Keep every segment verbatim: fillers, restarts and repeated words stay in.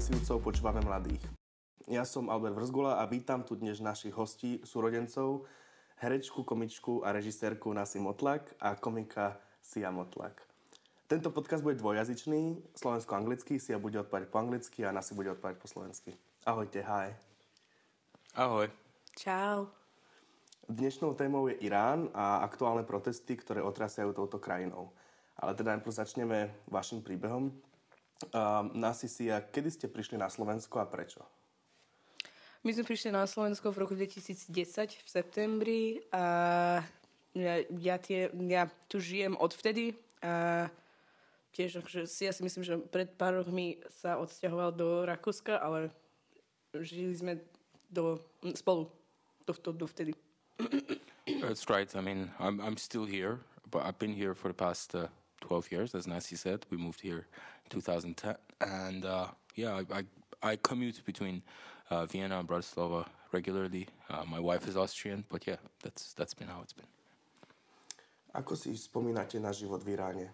progresívcov počúvame mladých. Ja som Albert Vrzgula a vítam tu dnes našich hostí, súrodencov, herečku, komičku a režisérku Nasi Motlak a komika Sia Motlak. Tento podcast bude dvojjazyčný, slovensko-anglicky, Sia bude odpovedať po anglicky a Nasi bude odpovedať po slovensky. Ahojte, hi. Ahoj. Čau. Dnešnou témou je Irán a aktuálne protesty, ktoré otrasajú touto krajinou. Ale teda najprv začneme vašim príbehom. Uh, Nasi, Sia, kedy ste prišli na Slovensko a prečo? My sme prišli na Slovensko v roku dvetisícdesať v septembri a ja, ja, tie, ja tu žijem odvtedy a tiež že si, ja si myslím, že pred pár rokmi sa odsťahoval do Rakúska, ale žili sme do, spolu do, do, do vtedy. That's right. I mean, I'm I'm still here, but I've been here for the past uh, twelve years, as Nasi said. We moved here in two thousand ten, and uh, yeah, I, I I commute between uh, Vienna and Bratislava regularly. Uh, my wife is Austrian, but yeah, that's that's been how it's been. Ako si spomínate na život v Iráne?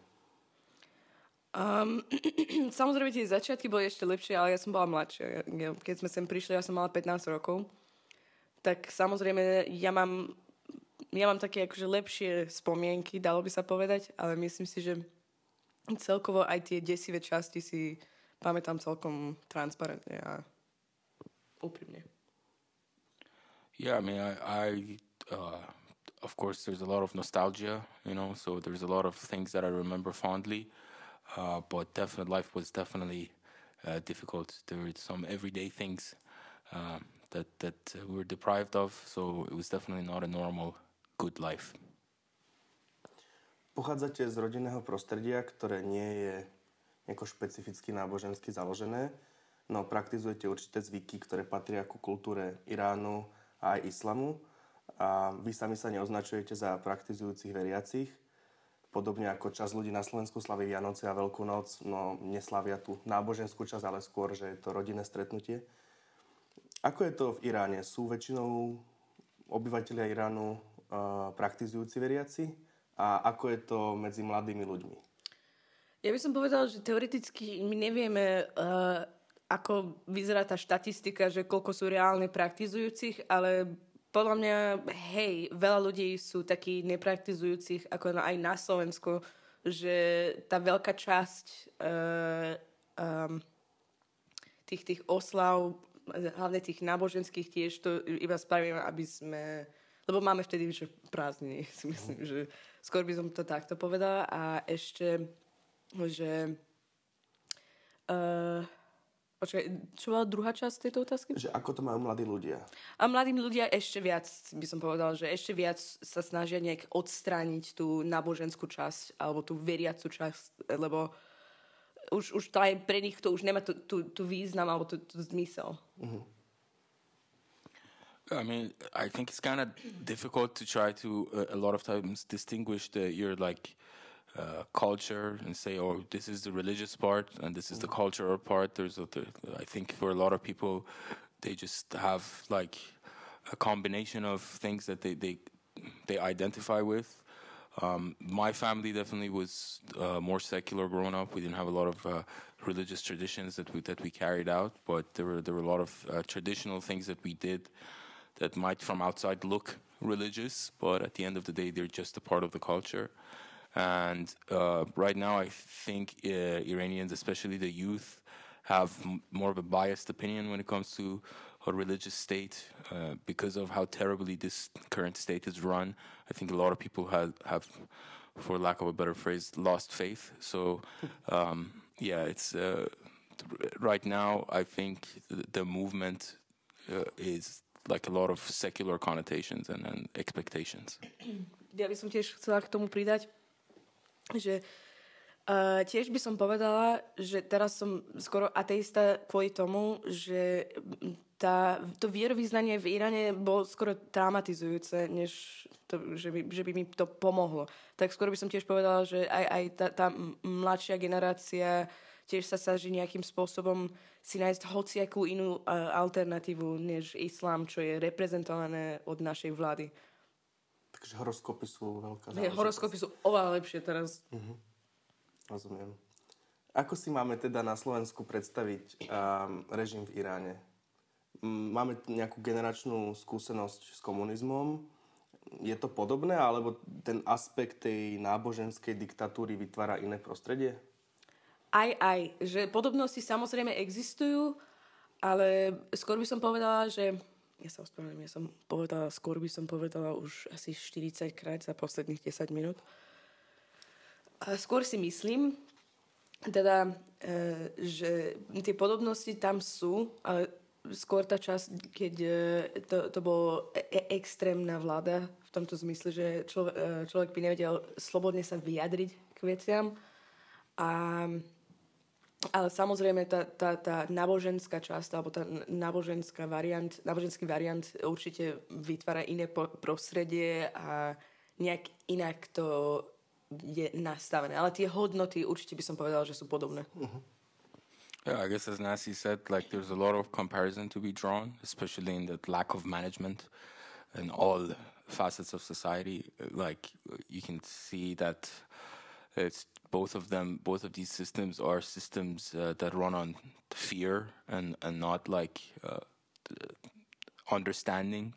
Um, samozrejme, tie začiatky boli ešte lepšie, ale ja som bola mladšia. Ja, keď sme sem prišli, ja som mala pätnásť rokov. Tak samozrejme, ja mám, ja mám také akože lepšie spomienky, dalo by sa povedať, ale myslím si, že celkovo aj tie desivé časti si pamätám celkom transparentne a úprimne. Yeah, I mean, I, I uh, of course, there's a lot of nostalgia, you know, so there's a lot of things that I remember fondly, uh, but definitely life was definitely uh, difficult. There were some everyday things um, that that uh, we were deprived of, so it was definitely not a normal, good life. Pochádzate z rodinného prostredia, ktoré nie je nejako špecificky nábožensky založené, no praktizujete určité zvyky, ktoré patria ku kultúre Iránu a aj islamu a vy sami sa neoznačujete za praktizujúcich veriacich, podobne ako časť ľudí na Slovensku slaví Vianoce a Veľkú noc, no neslavia tú náboženskú časť, ale skôr, že je to rodinné stretnutie. Ako je to v Iráne? Sú väčšinou obyvatelia Iránu uh, praktizujúci veriaci? A ako je to medzi mladými ľuďmi? Ja by som povedala, že teoreticky my nevieme, uh, ako vyzerá tá štatistika, že koľko sú reálne praktizujúcich, ale podľa mňa, hej, veľa ľudí sú takí nepraktizujúcich, ako aj na Slovensku, že tá veľká časť uh, um, tých, tých oslav, hlavne tých náboženských tiež, to iba spravíme, aby sme... Lebo máme vtedy že prázdniny, si myslím, že skôr by som to takto povedala. A ešte, že... Uh, počkaj, čo bola druhá časť tejto otázky? Že ako to majú mladí ľudia? A mladí ľudia ešte viac, by som povedala, že ešte viac sa snažia nejak odstrániť tú náboženskú časť, alebo tú veriacu časť, lebo už, už to aj pre nich to už nemá tú, tú, tú význam, alebo tú, tú zmysel. Uh-huh. I mean, I think it's kind of difficult to try to uh, a lot of times distinguish the your like uh, culture and say, oh, this is the religious part and this is the cultural part. There's a, the, I think for a lot of people, they just have like a combination of things that they they they identify with. Um, my family definitely was uh, more secular growing up. We didn't have a lot of uh, religious traditions that we that we carried out, but there were there were a lot of uh, traditional things that we did that might from outside look religious, but at the end of the day, they're just a part of the culture. And uh, right now, I think uh, Iranians, especially the youth, have m- more of a biased opinion when it comes to a religious state uh, because of how terribly this current state is run. I think a lot of people have, have for lack of a better phrase, lost faith. So, um, yeah, it's uh, right now, I think the, the movement uh, is like a lot of secular connotations and, and expectations. Ja by som tiež chcela k tomu pridať, že uh, tiež by som povedala, že teraz som skoro ateista kvôli tomu, že tá, to vierovyznanie v Iráne bolo skoro traumatizujúce, než to, že, by, že by mi to pomohlo. Tak skoro by som tiež povedala, že aj, aj tá, tá mladšia generácia tiež sa snaží nejakým spôsobom si nájsť hociakú inú uh, alternatívu než islám, čo je reprezentované od našej vlády. Takže horoskopy sú veľká záležitosť. Horoskopy sú oveľa lepšie teraz. Uh-huh. Rozumiem. Ako si máme teda na Slovensku predstaviť um, režim v Iráne? Máme nejakú generačnú skúsenosť s komunizmom? Je to podobné, alebo ten aspekt tej náboženskej diktatúry vytvára iné prostredie? Aj, aj. Že podobnosti samozrejme existujú, ale skôr by som povedala, že... Ja sa ospravedlňujem, ja som povedala, skôr by som povedala už asi štyridsať krát za posledných desať minút. A skôr si myslím, teda, e, že tie podobnosti tam sú, ale skôr tá časť, keď to, to bolo e- extrémna vláda v tomto zmysle, že človek, človek by nevedel slobodne sa vyjadriť k veciam. A, ale samozrejme tá, tá, tá náboženská časť, alebo tá náboženská variant, náboženský variant určite vytvára iné po- prostredie a nejak inak to je nastavené. Ale tie hodnoty určite by som povedala, že sú podobné. Uh-huh. Yeah, I guess as Nancy said, like there's a lot of comparison to be drawn, especially in the lack of management in all facets of society. Like you can see that it's both of them, both of these systems are systems uh, that run on fear and, and not like uh, understanding.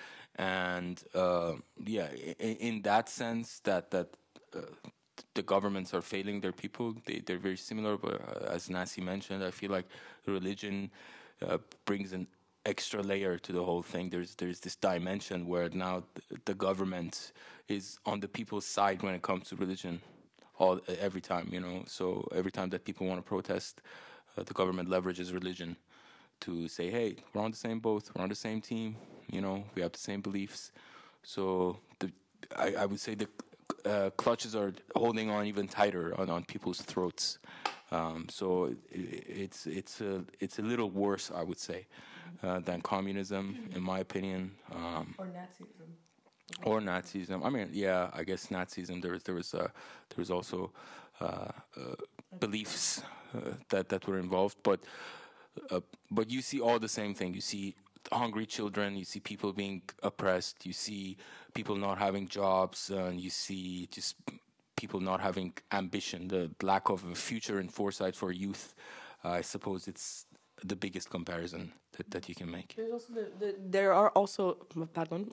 And uh, yeah, in, in that sense that, that uh, the governments are failing their people. They, they're very similar, but uh, as Nancy mentioned, I feel like religion uh, brings an extra layer to the whole thing. There's there's this dimension where now th- the government is on the people's side when it comes to religion, all every time, you know. So every time that people want to protest, uh, the government leverages religion to say, hey, we're on the same boat, we're on the same team, you know, we have the same beliefs. So the I, I would say the Uh, clutches are holding on even tighter on, on people's throats. Um, so it, it's it's a it's a little worse, I would say, uh, than communism, in my opinion. Um, or Nazism. Or Nazism. I mean, yeah, I guess Nazism. There was there was uh, there was also uh, uh, beliefs uh, that that were involved, but uh, but you see all the same thing. You see hungry children, you see people being oppressed, you see people not having jobs, and you see just people not having ambition, the lack of a future and foresight for youth. Uh, I suppose it's the biggest comparison that, that you can make. There's also the, the, there are also, pardon,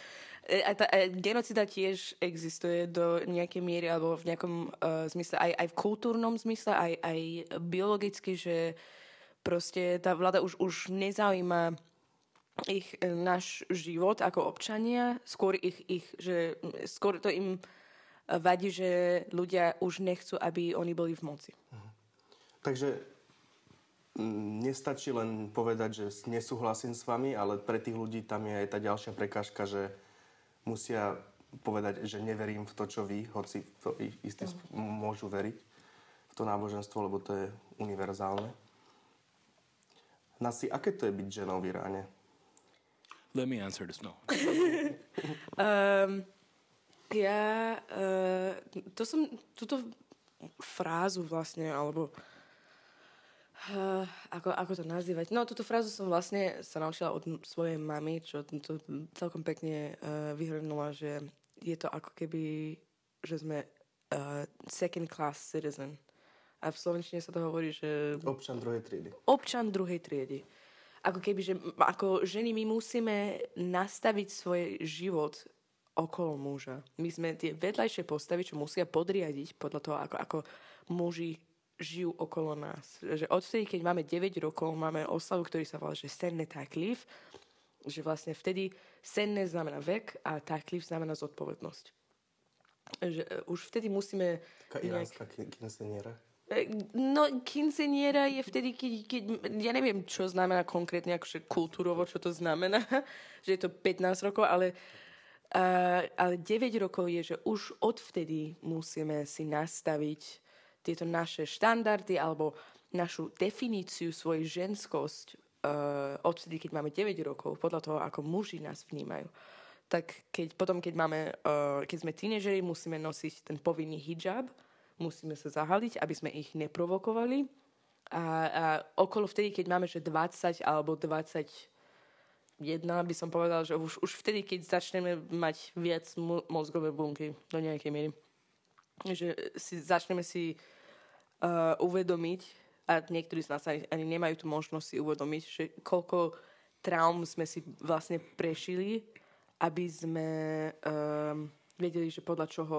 genocida tiež existuje do nejakej miery, alebo v nejakom uh, zmysle, aj, aj v kultúrnom zmysle, aj, aj biologicky, že proste tá vláda už, už nezaujíma ich náš život ako občania, skôr ich, ich, že skôr to im vadí, že ľudia už nechcú, aby oni boli v moci. Uh-huh. Takže m, nestačí len povedať, že nesúhlasím s vami, ale pre tých ľudí tam je aj tá ďalšia prekážka, že musia povedať, že neverím v to, čo vy, hoci to istý uh-huh. môžu veriť v to náboženstvo, lebo to je univerzálne. Nasi, aké to je byť ženou v Iráne? Let me answer this, no. um, ja uh, to som, túto frázu vlastne, alebo uh, ako, ako to nazývať? No, túto frázu som vlastne sa naučila od svojej mamy, čo to celkom pekne uh, vyhrnula, že je to ako keby, že sme uh, second class citizen. A v slovenčine sa to hovorí, že... Občan druhej triedy. Občan druhej triedy. Ako keby, že ako ženy my musíme nastaviť svoj život okolo muža. My sme tie vedľajšie postavy, čo musia podriadiť podľa toho, ako, ako muži žijú okolo nás. Že odtedy, keď máme deväť rokov, máme oslavu, ktorý sa volá, že senné taklif, že vlastne vtedy senné znamená vek a taklif znamená zodpovednosť. Že už vtedy musíme... Taká iránska nejak... kinseniera. No, kinseniera je vtedy, keď, keď... Ja neviem, čo znamená konkrétne, akože kultúrovo, čo to znamená, že je to pätnásť rokov, ale, uh, ale deväť rokov je, že už odvtedy musíme si nastaviť tieto naše štandardy alebo našu definíciu svojej ženskosť uh, odvtedy, keď máme deväť rokov, podľa toho, ako muži nás vnímajú. Tak keď, potom, keď, máme, uh, keď sme tínežeri, musíme nosiť ten povinný hijab, musíme sa zahaliť, aby sme ich neprovokovali. A, a okolo vtedy, keď máme že dvadsať alebo dvadsaťjeden, by som povedal, že už, už vtedy, keď začneme mať viac mo- mozgové bunky do nejakej miery. Že si, začneme si uh, uvedomiť, a niektorí z nás ani, ani nemajú tú možnosť si uvedomiť, že koľko traum sme si vlastne prešili, aby sme um, vedeli, že podľa čoho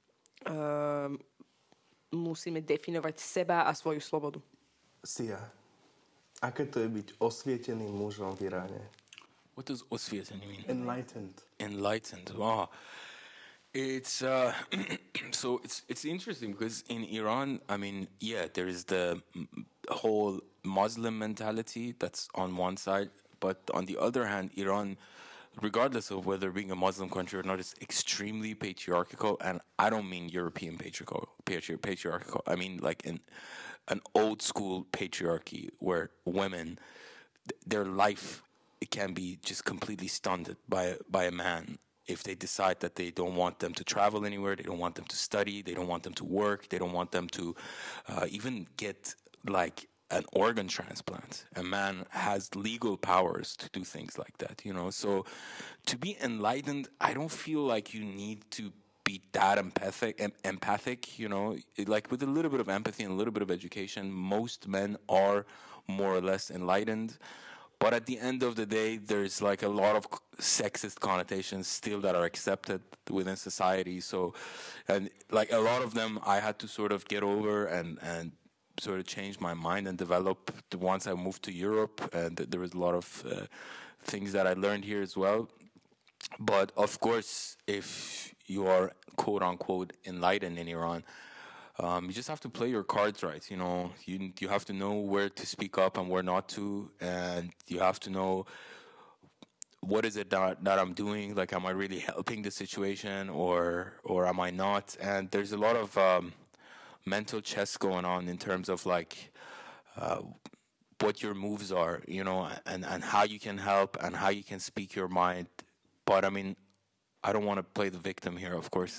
um, musíme definovať seba a svoju slobodu. Sia, aké to je byť osvieteným mužom v Iráne? What does osvietený mean? Enlightened. Enlightened. Wow. It's uh, so it's it's interesting because in Iran, I mean, yeah, there is the m- whole Muslim mentality that's on one side, but on the other hand, Iran, regardless of whether being a Muslim country or not, is extremely patriarchal, and I don't mean European patriarchal, patri- patriarchal. I mean like an an old school patriarchy where women, th- their life, it can be just completely stunted by by a man if they decide that they don't want them to travel anywhere, they don't want them to study, they don't want them to work, they don't want them to uh, even get like an organ transplant. A man has legal powers to do things like that, you know. So to be enlightened, I don't feel like you need to be that empathic, em- empathic, you know. It- like with a little bit of empathy and a little bit of education, most men are more or less enlightened. But at the end of the day, there's like a lot of sexist connotations still that are accepted within society. So, and like a lot of them, I had to sort of get over and and sort of change my mind and develop once I moved to Europe. And there was a lot of uh, things that I learned here as well. But of course, if you are quote unquote enlightened in Iran, um, you just have to play your cards right. You know, you you have to know where to speak up and where not to, and you have to know what is it that, that I'm doing. Like, am I really helping the situation, or or am I not? And there's a lot of um, mental chess going on in terms of like uh, what your moves are, you know, and and how you can help and how you can speak your mind. But I mean, I don't want to play the victim here, of course.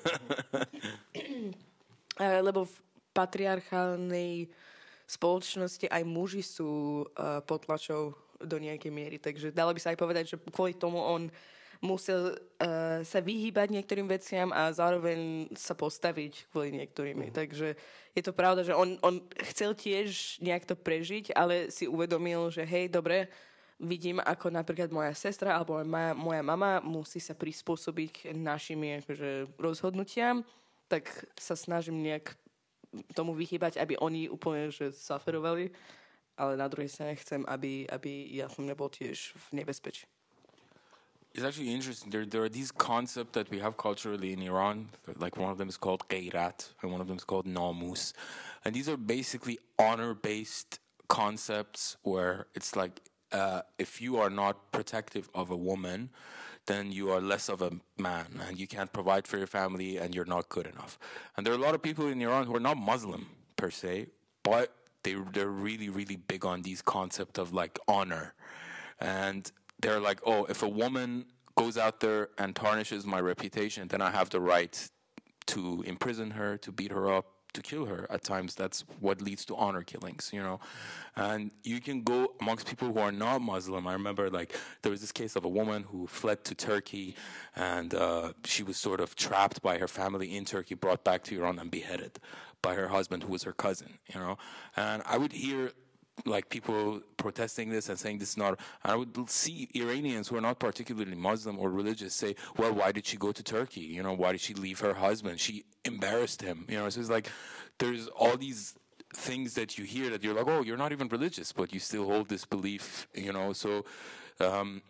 Uh, lebo v patriarchálnej spoločnosti aj muži sú uh, potlačou do nejakej miery. Takže dalo by sa aj povedať, že kvôli tomu on musel uh, sa vyhýbať niektorým veciam a zároveň sa postaviť kvôli niektorými. Mm. Takže je to pravda, že on, on chcel tiež nejak to prežiť, ale si uvedomil, že hej, dobre, vidím, ako napríklad moja sestra alebo moja, moja mama musí sa prispôsobiť k našim akože, rozhodnutiam, tak sa snažím nejak tomu vychýbať, aby oni úplne že suferovali, ale na druhej strane chcem, aby, aby ja som nebol tiež v nebezpečí. It's actually interesting. There, there are these concepts that we have culturally in Iran. Like one of them is called Ghayrat, and one of them is called Namus. And these are basically honor-based concepts where it's like uh, if you are not protective of a woman, then you are less of a man and you can't provide for your family and you're not good enough. And there are a lot of people in Iran who are not Muslim per se, but they, they're really, really big on these concepts of like honor. And they're like, oh, if a woman goes out there and tarnishes my reputation, then I have the right to imprison her, to beat her up, to kill her. At times that's what leads to honor killings, you know. And you can go amongst people who are not Muslim. I remember like there was this case of a woman who fled to Turkey, and uh, she was sort of trapped by her family in Turkey, brought back to Iran and beheaded by her husband, who was her cousin, you know. And I would hear like people protesting this and saying this is not, and I would see Iranians who are not particularly Muslim or religious say, well, why did she go to Turkey? You know, why did she leave her husband? She embarrassed him, you know. So it's like there's all these things that you hear that you're like, oh, you're not even religious, but you still hold this belief, you know. So um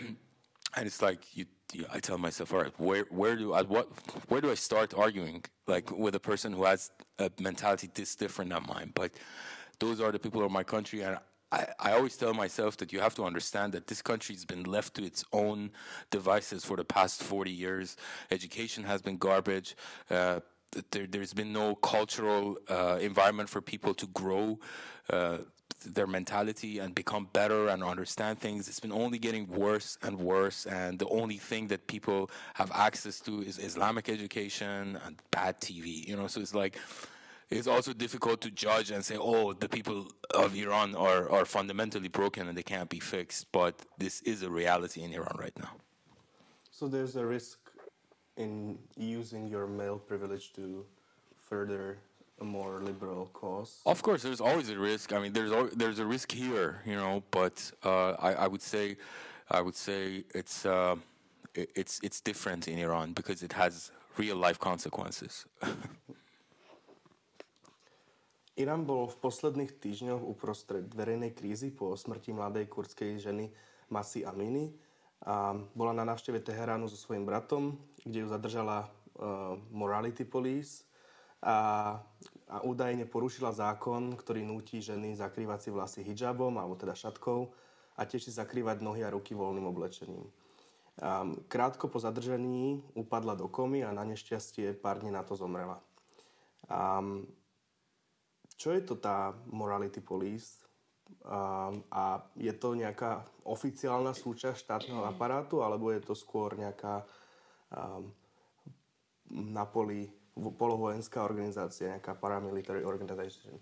and it's like you, you I tell myself, all right, where where do I what where do I start arguing like with a person who has a mentality this different than mine? But those are the people of my country, and I, I always tell myself that you have to understand that this country's been left to its own devices for the past forty years. Education has been garbage. Uh, there, there's been no cultural uh, environment for people to grow uh, their mentality and become better and understand things. It's been only getting worse and worse, and the only thing that people have access to is Islamic education and bad T V. You know, so it's like, it's also difficult to judge and say, oh, the people of Iran are, are fundamentally broken and they can't be fixed. But this is a reality in Iran right now. So there's a risk in using your male privilege to further a more liberal cause? Of course, there's always a risk. I mean, there's al- there's a risk here, you know. But uh, I, I would say, I would say it's uh, it, it's it's different in Iran because it has real life consequences. Irán bol v posledných týždňoch uprostred verejnej krízy po smrti mladej kurdskej ženy Mahsy Amini a bola na návšteve Teheránu so svojím bratom, kde ju zadržala uh, Morality Police a, a údajne porušila zákon, ktorý núti ženy zakrývať si vlasy hijabom, alebo teda šatkou, a tiež si zakrývať nohy a ruky voľným oblečením. Um, krátko po zadržaní upadla do komy a na nešťastie pár dní na to zomrela. Um, Čo je to tá Morality Police? Um, a je to nejaká oficiálna súčasť štátneho aparátu, alebo je to skôr nejaká um, na poli polovojenská organizácia, nejaká paramilitary organization?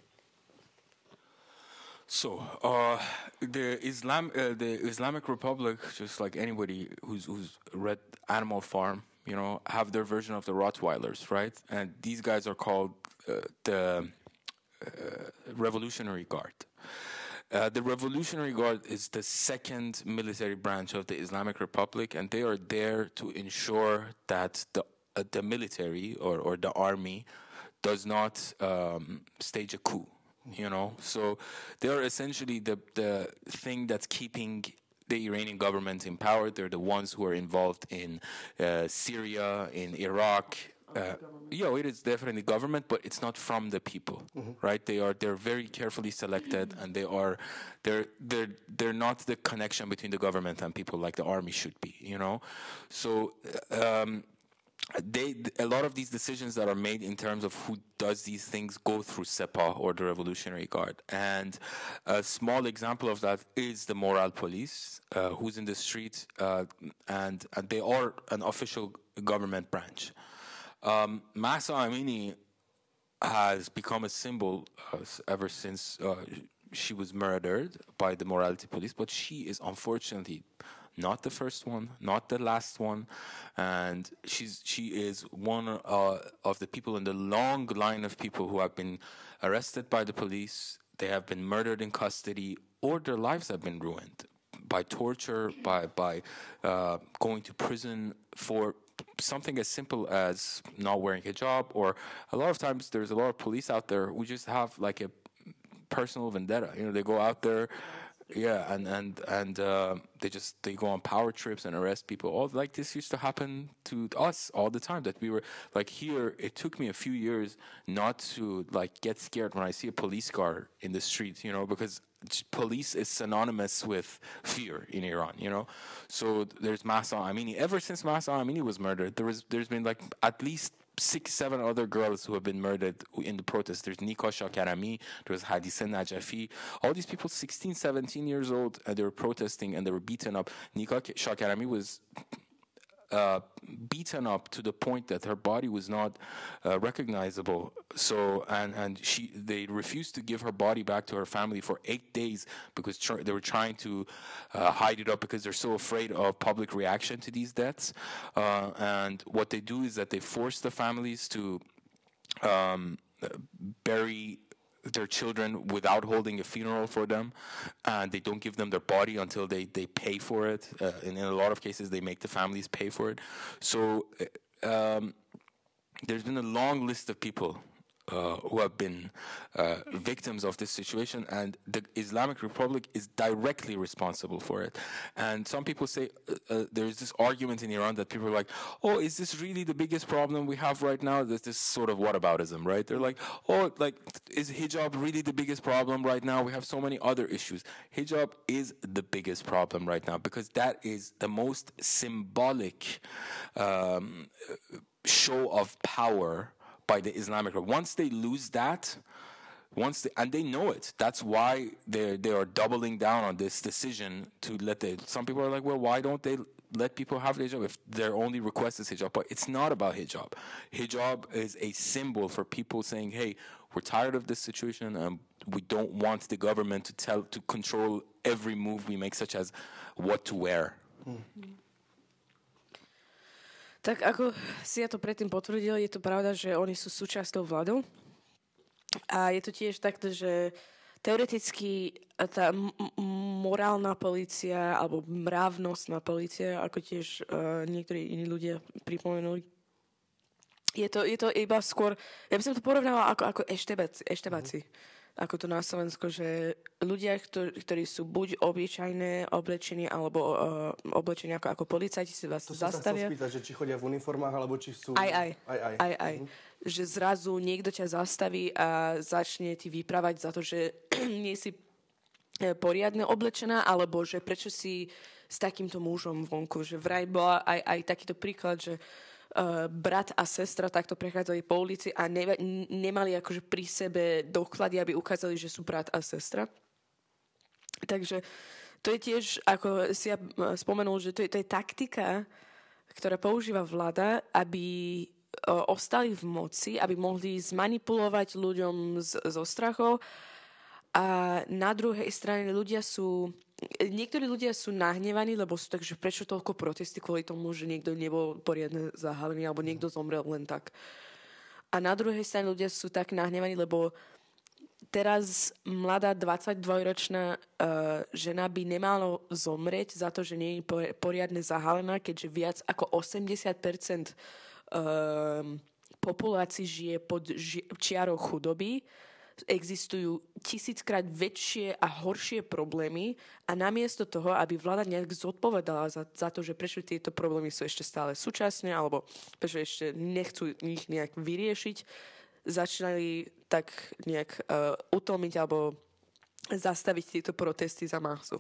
So, uh, the Islam, uh, the Islamic Republic, just like anybody who's who's read Animal Farm, you know, have their version of the Rottweilers, right? And these guys are called uh, the Uh, Revolutionary Guard. Uh, the Revolutionary Guard is the second military branch of the Islamic Republic, and they are there to ensure that the uh, the military or, or the army does not um, stage a coup. You know, so they are essentially the the thing that's keeping the Iranian government in power. They're the ones who are involved in uh, Syria, in Iraq. Uh, yeah, it is definitely government, but it's not from the people, mm-hmm. right? They are they're very carefully selected, and they are they're they're they're not the connection between the government and people like the army should be, you know. So um, they a lot of these decisions that are made in terms of who does these things go through Sepah or the Revolutionary Guard, and a small example of that is the Moral Police, uh, who's in the street, uh, and and they are an official government branch. Um, Mahsa Amini has become a symbol uh, ever since uh, she was murdered by the Morality Police, but she is unfortunately not the first one, not the last one, and she's she is one uh, of the people in the long line of people who have been arrested by the police. They have been murdered in custody, or their lives have been ruined by torture, by by uh, going to prison for something as simple as not wearing hijab, or a lot of times there's a lot of police out there who just have like a personal vendetta. You know, they go out there, yeah, and and and uh, they just they go on power trips and arrest people. All like this used to happen to us all the time. That we were like here. It took me a few years not to like get scared when I see a police car in the street. You know, because police is synonymous with fear in Iran, you know. So there's Mahsa Amini. Ever since Mahsa Amini was murdered, there was there's been like at least six, seven other girls who have been murdered in the protest. There's Nika Shakarami, there's Hadise Najafi. All these people, sixteen, seventeen years old, and they were protesting and they were beaten up. Nika Shakarami was Uh, beaten up to the point that her body was not uh, recognizable. So and and she they refused to give her body back to her family for eight days because tr- they were trying to uh, hide it up because they're so afraid of public reaction to these deaths. Uh, and what they do is that they force the families to um, bury their children without holding a funeral for them, and they don't give them their body until they, they pay for it. Uh, and in a lot of cases, they make the families pay for it. So um, there's been a long list of people uh, who have been uh, victims of this situation, and the Islamic Republic is directly responsible for it. And some people say uh, uh, there's this argument in Iran that people are like, oh, is this really the biggest problem we have right now? There's this sort of whataboutism, right? They're like, oh, like, is hijab really the biggest problem right now? We have so many other issues. Hijab is the biggest problem right now because that is the most symbolic um, show of power by the Islamic Republic. Once they lose that, once they, and they know it, that's why they they are doubling down on this decision to let the. Some people are like, well, why don't they let people have hijab if their only request is hijab? But it's not about hijab. Hijab is a symbol for people saying, hey, we're tired of this situation and we don't want the government to tell to control every move we make, such as what to wear. Hmm. Tak ako si ja to predtým potvrdil, je to pravda, že oni sú súčasťou vládou. A je to tiež takto, že teoreticky tá m- morálna polícia alebo mravnostná polícia, ako tiež uh, niektorí iní ľudia pripomenuli, je to, je to iba skôr, ja by som to porovnala ako, ako eštebáci, eštebáci. Mm-hmm. Ako to na Slovensku, že ľudia, ktorí, ktorí sú buď obyčajné oblečení, alebo uh, oblečení ako, ako policajti si vás to zastavia. To som sa chcel spýtať, že či chodia v uniformách, alebo či sú... Aj, aj. Aj, aj. aj, aj. Mm-hmm. Že zrazu niekto ťa zastaví a začne ti vyprávať za to, že nie si poriadne oblečená, alebo že prečo si s takýmto mužom vonku. Že vraj bola aj, aj takýto príklad, že Uh, brat a sestra takto prechádzali po ulici a ne, nemali akože pri sebe doklady, aby ukázali, že sú brat a sestra. Takže to je tiež, ako si ja spomenul, že to je, to je taktika, ktorá používa vláda, aby uh, ostali v moci, aby mohli zmanipulovať ľuďom z, zo strachov. A na druhej strane ľudia sú... Niektorí ľudia sú nahnevaní, lebo sú tak, že prečo toľko protesty kvôli tomu, že niekto nebol poriadne zahalený alebo niekto zomrel len tak. A na druhej strane ľudia sú tak nahnevaní, lebo teraz mladá dvadsaťdvojročná uh, žena by nemala zomrieť za to, že nie je poriadne zahalená, keďže viac ako osemdesiat percent uh, populácií žije pod ži- čiarou chudoby. Existujú tisíckrát väčšie a horšie problémy a namiesto toho, aby vláda nejak zodpovedala za, za to, že prečo tieto problémy sú ešte stále súčasné alebo prečo ešte nechcú ich nejak vyriešiť, začínali tak nejak uh, utlmiť alebo zastaviť tieto protesty za masu.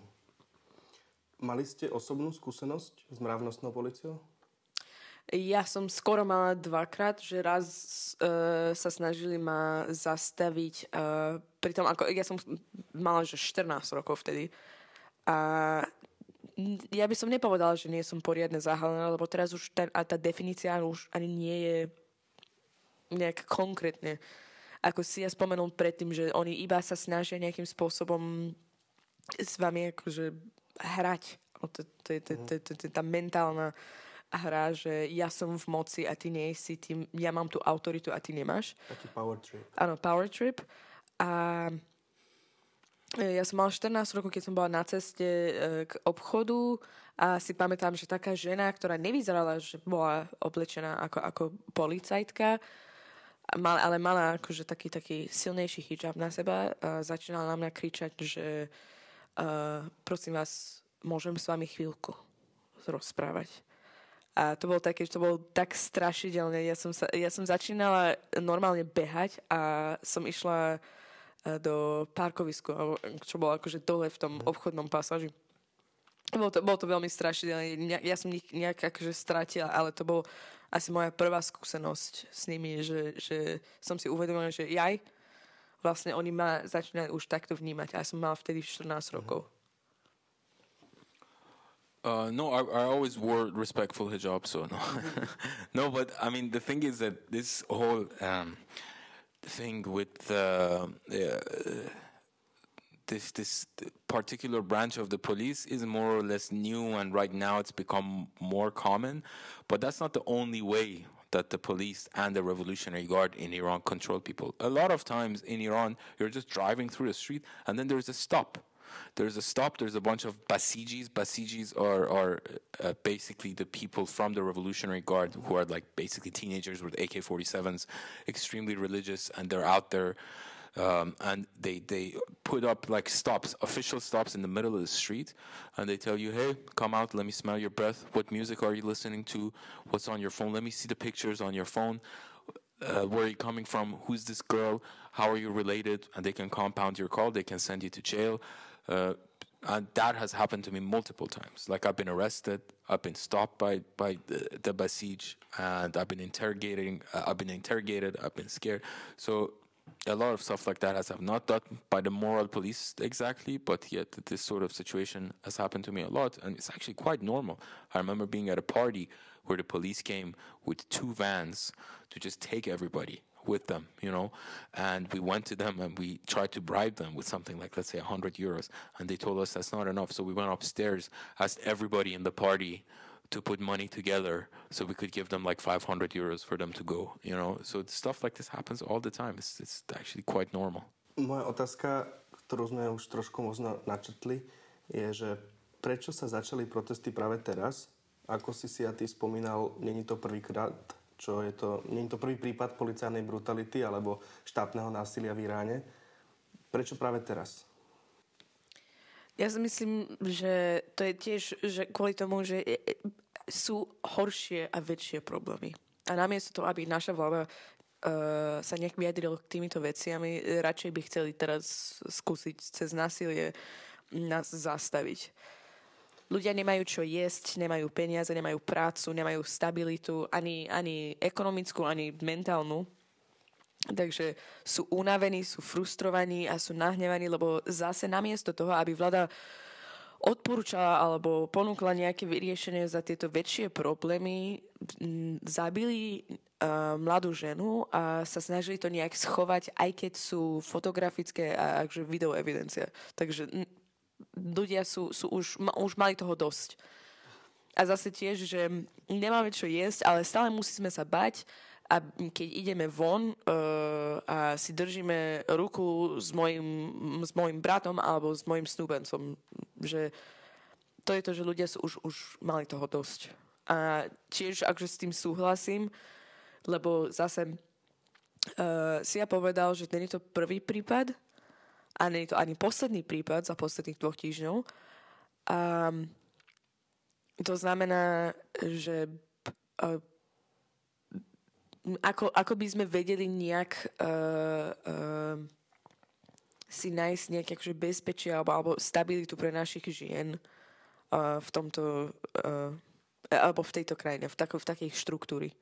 Mali ste osobnú skúsenosť s mravnostnou políciou? Ja som skoro mala dvakrát, že raz uh, sa snažili ma zastaviť, uh, pritom ako ja som mala že štrnásť rokov vtedy. A ja by som nepovedala, že nie som poriadne zahalená, lebo teraz už tá, a tá definícia už ani nie je nejak konkrétne. Ako si ja spomenul predtým, že oni iba sa snažia nejakým spôsobom s vami akože hrať. To je tá mentálna hra, že ja som v moci a ty nie si, tým, ja mám tú autoritu a ty nemáš. Taký power trip. Áno, power trip. A ja som mala štrnásť rokov, keď som bola na ceste k obchodu a si pamätám, že taká žena, ktorá nevyzerala, že bola oblečená ako, ako policajtka, ale mala akože taký, taký silnejší hijab na seba a začínala na mňa kričať, že uh, prosím vás, môžem s vami chvíľku rozprávať. A to bolo také, že to bolo tak strašidelné. Ja som, sa, ja som začínala normálne behať a som išla do parkovisku, čo bolo akože dole v tom obchodnom pasáži. Bolo to, bolo to veľmi strašidelné. Ja som ich nejak akože stratila, ale to bolo asi moja prvá skúsenosť s nimi, že, že som si uvedomila, že jaj, vlastne oni ma začínajú už takto vnímať. A ja som mala vtedy štrnásť rokov. Uh, no, I, I always wore respectful hijab, so no. No, but I mean, the thing is that this whole um, thing with uh, uh, this this particular branch of the police is more or less new, and right now it's become more common. But that's not the only way that the police and the Revolutionary Guard in Iran control people. A lot of times in Iran, you're just driving through the street, and then there's a stop. There's a stop, there's a bunch of Basijis. Basijis are, are uh, basically the people from the Revolutionary Guard who are like basically teenagers with A K forty-sevens, extremely religious, and they're out there. Um, and they, they put up like stops, official stops in the middle of the street, and they tell you, hey, come out, let me smell your breath. What music are you listening to? What's on your phone? Let me see the pictures on your phone. Uh, where are you coming from? Who's this girl? How are you related? And they can compound your call. They can send you to jail. Uh, and that has happened to me multiple times. Like I've been arrested, I've been stopped by by the, the Basij, and I've been interrogating. Uh, I've been interrogated. I've been scared. So a lot of stuff like that has happened. Not done by the moral police exactly, but yet this sort of situation has happened to me a lot, and it's actually quite normal. I remember being at a party where the police came with two vans to just take everybody with them, you know, and we went to them and we tried to bribe them with something like, let's say, one hundred euros, and they told us that's not enough. So we went upstairs, asked everybody in the party to put money together so we could give them like five hundred euros for them to go, you know. So stuff like this happens all the time. It's, it's actually quite normal. Moja otázka, ktorú sme už trošku možno načrtli, je, že prečo sa začali protesty práve teraz? Ako si si a ty spomínal, není to prvýkrát, čo je to, není to prvý prípad policajnej brutality alebo štátneho násilia v Iráne. Prečo práve teraz? Ja si myslím, že to je tiež že kvôli tomu, že sú horšie a väčšie problémy. A namiesto toho, aby naša vláda uh, sa nejak vyjadrila k týmito veciami, radšej by chceli teraz skúsiť cez násilie nás zastaviť. Ľudia nemajú čo jesť, nemajú peniaze, nemajú prácu, nemajú stabilitu, ani, ani ekonomickú, ani mentálnu. Takže sú unavení, sú frustrovaní a sú nahnevaní, lebo zase namiesto toho, aby vláda odporúčala alebo ponúkla nejaké vyriešenie za tieto väčšie problémy, zabili uh, mladú ženu a sa snažili to nejak schovať, aj keď sú fotografické a akže video evidencia. Takže m, ľudia sú, sú už, ma, už mali toho dosť. A zase tiež, že nemáme čo jesť, ale stále musíme sa bať, a keď ideme von uh, a si držíme ruku s mojim, s mojim bratom alebo s mojim snúbencom, že to je to, že ľudia sú už, už mali toho dosť. A tiež akože s tým súhlasím, lebo zase uh, si ja povedal, že nie je to prvý prípad a nie je to ani posledný prípad za posledných dvoch týždňov. A to znamená, že uh, Ako, ako by sme vedeli nejak uh, uh, si nájsť nejaké akože bezpečie alebo, alebo stabilitu pre našich žien uh, v tomto uh, alebo v tejto krajine, v, tako, v takej štruktúry.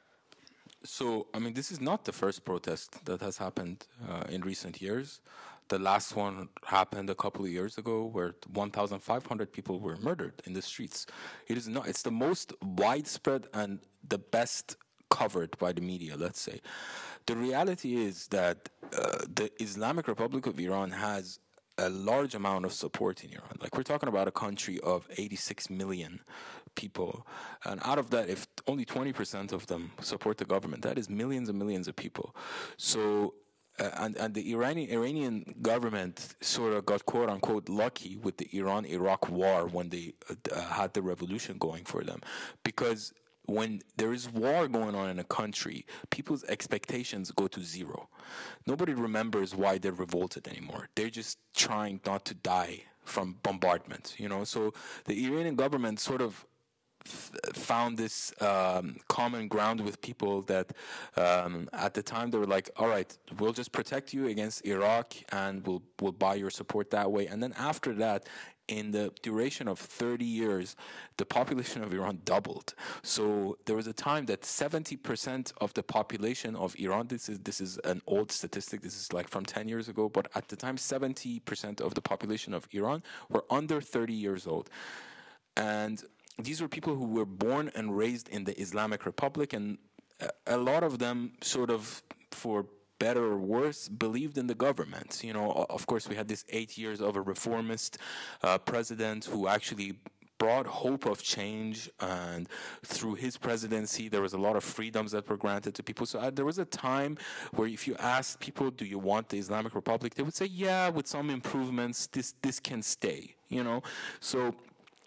So, I mean, this is not the first protest that has happened uh, in recent years. The last one happened a couple of years ago where one thousand five hundred people were murdered in the streets. It is not, it's the most widespread and the best covered by the media, let's say. The reality is that uh, the Islamic Republic of Iran has a large amount of support in Iran. Like, we're talking about a country of eighty-six million people. And out of that, if only twenty percent of them support the government, that is millions and millions of people. So, uh, and, and the Iranian, Iranian government sort of got quote-unquote lucky with the Iran-Iraq war when they uh, had the revolution going for them. Because when there is war going on in a country, people's expectations go to zero. Nobody remembers why they're revolted anymore. They're just trying not to die from bombardment, you know? So the Iranian government sort of f- found this um, common ground with people that um, at the time they were like, all right, we'll just protect you against Iraq and we'll, we'll buy your support that way. And then after that, in the duration of thirty years, the population of Iran doubled. So there was a time that seventy percent of the population of Iran, this is this is an old statistic, this is like from ten years ago, but at the time, seventy percent of the population of Iran were under thirty years old. And these were people who were born and raised in the Islamic Republic, and a lot of them sort of, for better or worse, believed in the government. You know, of course, we had this eight years of a reformist uh, president who actually brought hope of change, and through his presidency, there was a lot of freedoms that were granted to people. So uh, there was a time where if you asked people, do you want the Islamic Republic? They would say, yeah, with some improvements, this, this can stay, you know. So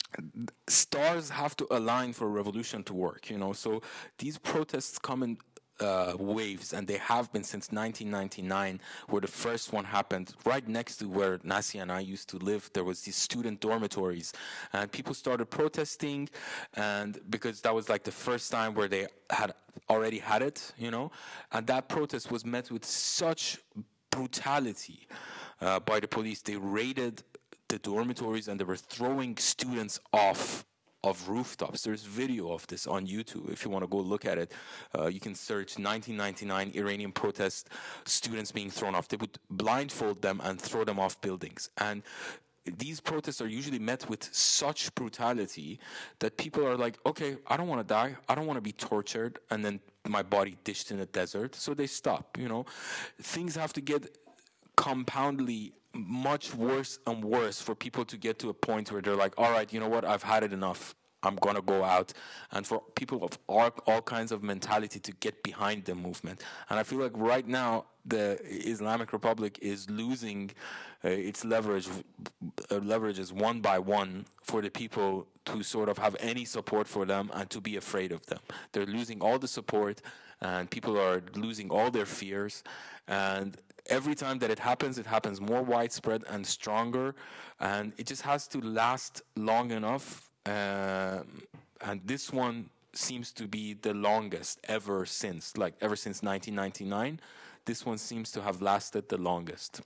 stars have to align for a revolution to work, you know. So these protests come in Uh, waves, and they have been since nineteen ninety-nine, where the first one happened right next to where Nasi and I used to live. There was these student dormitories, and people started protesting, and because that was like the first time where they had already had it, you know, and that protest was met with such brutality uh, by the police. They raided the dormitories and they were throwing students off of rooftops. There's video of this on YouTube. If you want to go look at it, uh, you can search nineteen ninety-nine Iranian protest, students being thrown off. They would blindfold them and throw them off buildings. And these protests are usually met with such brutality that people are like, okay, I don't want to die. I don't want to be tortured and then my body dished in a desert. So they stop, you know. Things have to get compoundly much worse and worse for people to get to a point where they're like, all right, you know what, I've had it enough. I'm gonna go out, and for people of all, all kinds of mentality to get behind the movement. And I feel like right now the Islamic Republic is losing uh, its leverage, uh, leverages one by one for the people to sort of have any support for them and to be afraid of them. They're losing all the support, and people are losing all their fears. And every time that it happens, it happens more widespread and stronger, and it just has to last long enough. Uh, and this one seems to be the longest ever since, like ever since nineteen ninety-nine. This one seems to have lasted the longest.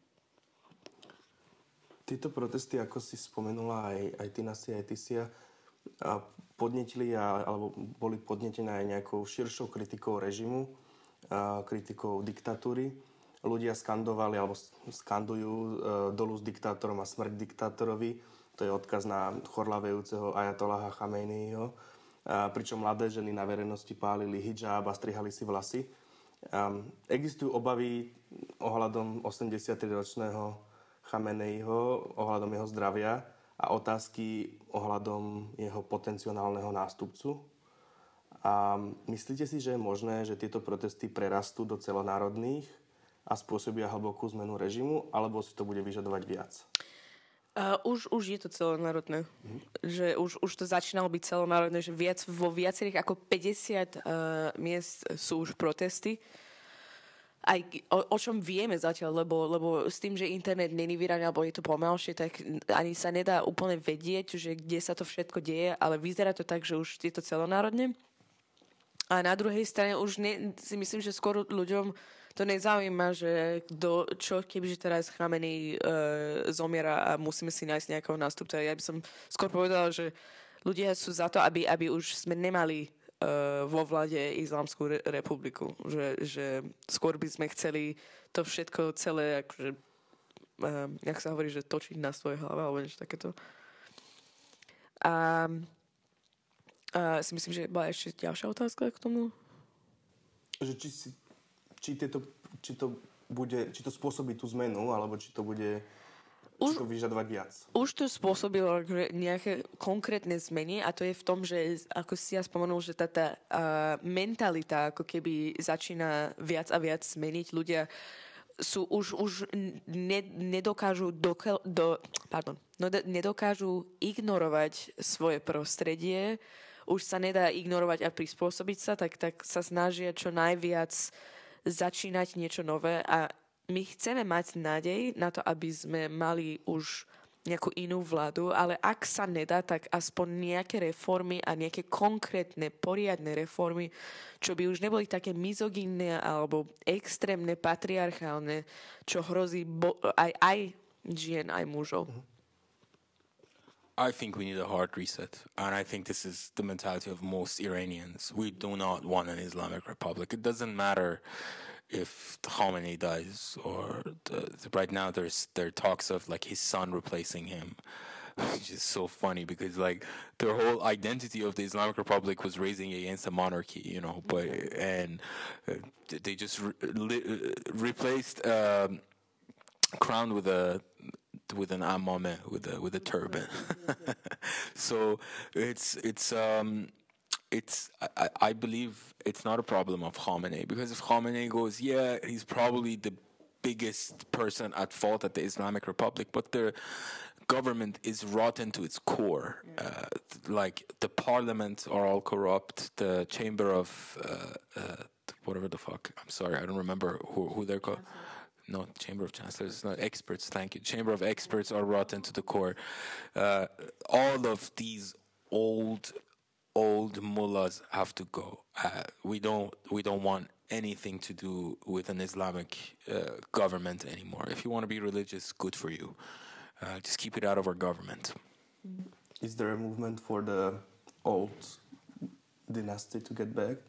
Tieto protesty, ako si spomenula aj, aj ty, Nasi, aj ty, Sia, a podnetili a, alebo boli podnetené aj nejakou širšou kritikou režimu, a kritikou diktatúry. Ľudia skandovali alebo skandujú e, dolu s diktátorom a smrť diktátorovi. To je odkaz na chorlavejúceho ajatolaha Chamejního. Pričom mladé ženy na verejnosti pálili hidžáb a strihali si vlasy. Um, existujú obavy ohľadom osemdesiatriročného Chamejního, ohľadom jeho zdravia a otázky ohľadom jeho potenciálneho nástupcu. A myslíte si, že je možné, že tieto protesty prerastú do celonárodných a spôsobia hlbokú zmenu režimu, alebo si to bude vyžadovať viac? Uh, už, už je to celonárodné. Mm. Že už, už to začínalo byť celonárodné, že viac, vo viacerých ako päťdesiat uh, miest sú už protesty. Aj o, o čom vieme zatiaľ, lebo, lebo s tým, že internet není vyraný, alebo je to pomalšie, tak ani sa nedá úplne vedieť, že kde sa to všetko deje, ale vyzerá to tak, že už je to celonárodne. A na druhej strane už ne, si myslím, že skôr ľuďom to nezaujíma, že kdo, čo kebyže teraz Chamenei e, zomiera a musíme si nájsť nejakého nástupca. Ja by som skôr povedala, že ľudia sú za to, aby, aby už sme nemali e, vo vláde Islamskú re- republiku. Že, že skôr by sme chceli to všetko celé, akože, e, jak sa hovorí, že točiť na svoje hlave, alebo niečo takéto. A, a si myslím, že bola ešte ďalšia otázka k tomu? Že či si Či, tieto, či, to bude, či to spôsobí tú zmenu, alebo či to bude už, či to vyžadovať viac? Už to spôsobilo nejaké konkrétne zmeny a to je v tom, že ako si ja spomenul, že tá, tá uh, mentalita ako keby začína viac a viac zmeniť. Ľudia sú už, už ne, nedokážu doka- do, pardon, no, nedokážu ignorovať svoje prostredie, už sa nedá ignorovať a prispôsobiť sa, tak, tak sa snažia čo najviac začínať niečo nové a my chceme mať nádej na to, aby sme mali už nejakú inú vládu, ale ak sa nedá, tak aspoň nejaké reformy a nejaké konkrétne, poriadne reformy, čo by už neboli také mizogynné alebo extrémne patriarchálne, čo hrozí bo- aj, aj žien, aj mužov. I think we need a hard reset, and I think this is the mentality of most Iranians. We do not want an Islamic Republic. It doesn't matter if Khamenei dies, or the, the, right now there's there are talks of like his son replacing him, which is so funny because like their whole identity of the Islamic Republic was raising against a monarchy, you know. But and uh, they just re- li- replaced um, crown with a. with an amame, with a with a turban. So it's it's um it's I, I believe it's not a problem of Khamenei, because if Khamenei goes, yeah, he's probably the biggest person at fault at the Islamic Republic, but the government is rotten to its core. Uh, like the parliament are all corrupt. The chamber of uh, uh, whatever the fuck. I'm sorry, I don't remember who who they're called. No, Chamber of Chancellors, not experts, thank you. Chamber of Experts are rotten to the core. Uh, all of these old, old mullahs have to go. Uh, we don't, we don't want anything to do with an Islamic uh, government anymore. If you want to be religious, good for you. Uh, just keep it out of our government. Is there a movement for the old dynasty to get back?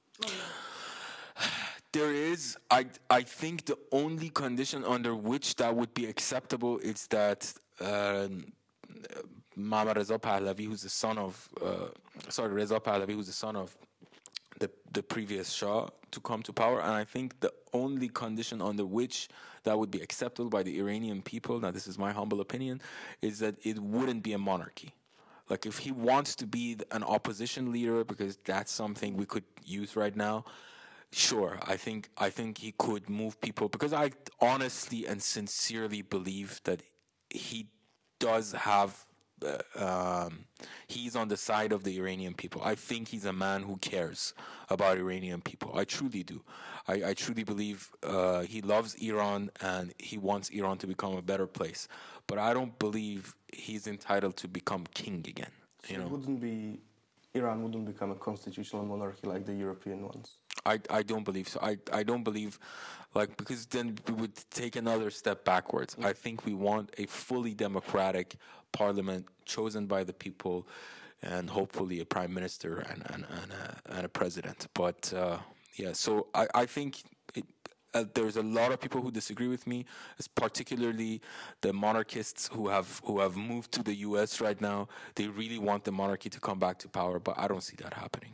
There is. I I think the only condition under which that would be acceptable is that uh, Mama Reza Pahlavi, who's the son of uh, sorry Reza Pahlavi, who's the son of the the previous Shah, to come to power. And I think the only condition under which that would be acceptable by the Iranian people, now this is my humble opinion, is that it wouldn't be a monarchy. Like if he wants to be an opposition leader, because that's something we could use right now, sure, I think I think he could move people, because I honestly and sincerely believe that he does have uh, um, he's on the side of the Iranian people. I think he's a man who cares about Iranian people. I truly do. I, I truly believe uh, he loves Iran and he wants Iran to become a better place. But I don't believe he's entitled to become king again. You So know, it wouldn't be Iran wouldn't become a constitutional monarchy like the European ones. I, I don't believe so. I, I don't believe, like, because then we would take another step backwards. I think we want a fully democratic parliament chosen by the people, and hopefully a prime minister and, and, and, a, and a president. But, uh, yeah, so I, I think it, uh, there's a lot of people who disagree with me, it's particularly the monarchists who have who have moved to the U S right now. They really want the monarchy to come back to power, but I don't see that happening.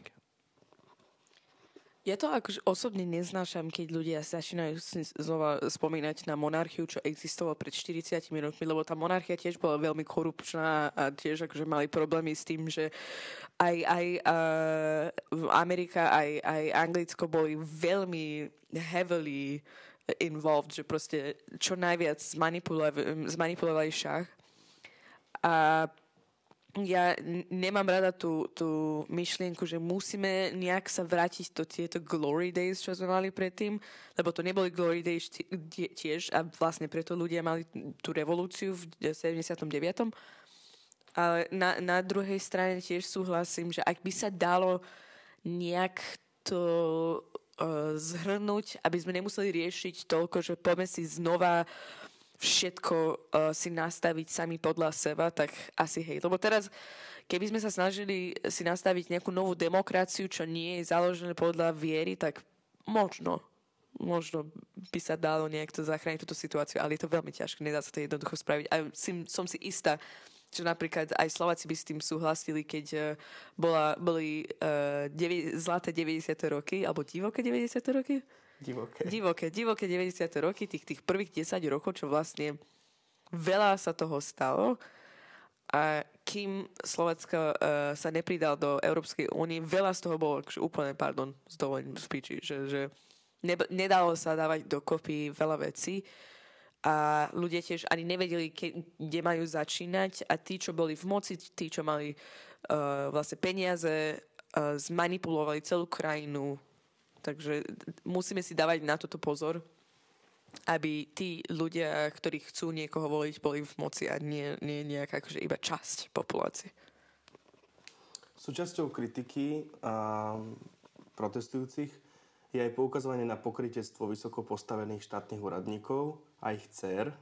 Ja to akože osobne neznášam, keď ľudia začínajú si znova spomínať na monarchiu, čo existovalo pred štyridsiatimi rokmi, lebo tá monarchia tiež bola veľmi korupčná a tiež akože mali problémy s tým, že aj, aj uh, Amerika, aj, aj Anglicko boli veľmi heavily involved, že proste čo najviac zmanipulovali, zmanipulovali šach. A ja nemám rada tú, tú myšlienku, že musíme nejak sa vrátiť do tieto glory days, čo sme mali predtým, lebo to neboli glory days tiež a vlastne preto ľudia mali tú revolúciu v sedemdesiatom deviatom Ale na, na druhej strane tiež súhlasím, že ak by sa dalo nejak to uh, zhrnúť, aby sme nemuseli riešiť toľko, že poďme si znova všetko uh, si nastaviť sami podľa seba, tak asi hej. Lebo teraz, keby sme sa snažili si nastaviť nejakú novú demokraciu, čo nie je založené podľa viery, tak možno, možno by sa dalo nejak to zachrániť túto situáciu, ale je to veľmi ťažké, nedá sa to jednoducho spraviť. A si, som si istá, že napríklad aj Slováci by s tým súhlasili, keď uh, bola, boli uh, devi, zlaté deväťdesiate roky, alebo divoké deväťdesiate roky? Divoké. Divoké, divoké deväťdesiate roky, tých, tých prvých desať rokov, čo vlastne veľa sa toho stalo. A kým Slovensko uh, sa nepridal do Európskej únie, veľa z toho bolo úplne, pardon, s dovolením z piči, že, že ne, nedalo sa dávať dokopy veľa vecí a ľudia tiež ani nevedeli, ke, kde majú začínať a tí, čo boli v moci, tí, čo mali uh, vlastne peniaze, uh, zmanipulovali celú krajinu. Takže musíme si dávať na toto pozor, aby tí ľudia, ktorí chcú niekoho voliť, boli v moci a nie, nie nejaká akože iba časť populácie. Súčasťou kritiky a protestujúcich je aj poukazovanie na pokrytectvo vysoko postavených štátnych úradníkov a ich dcér.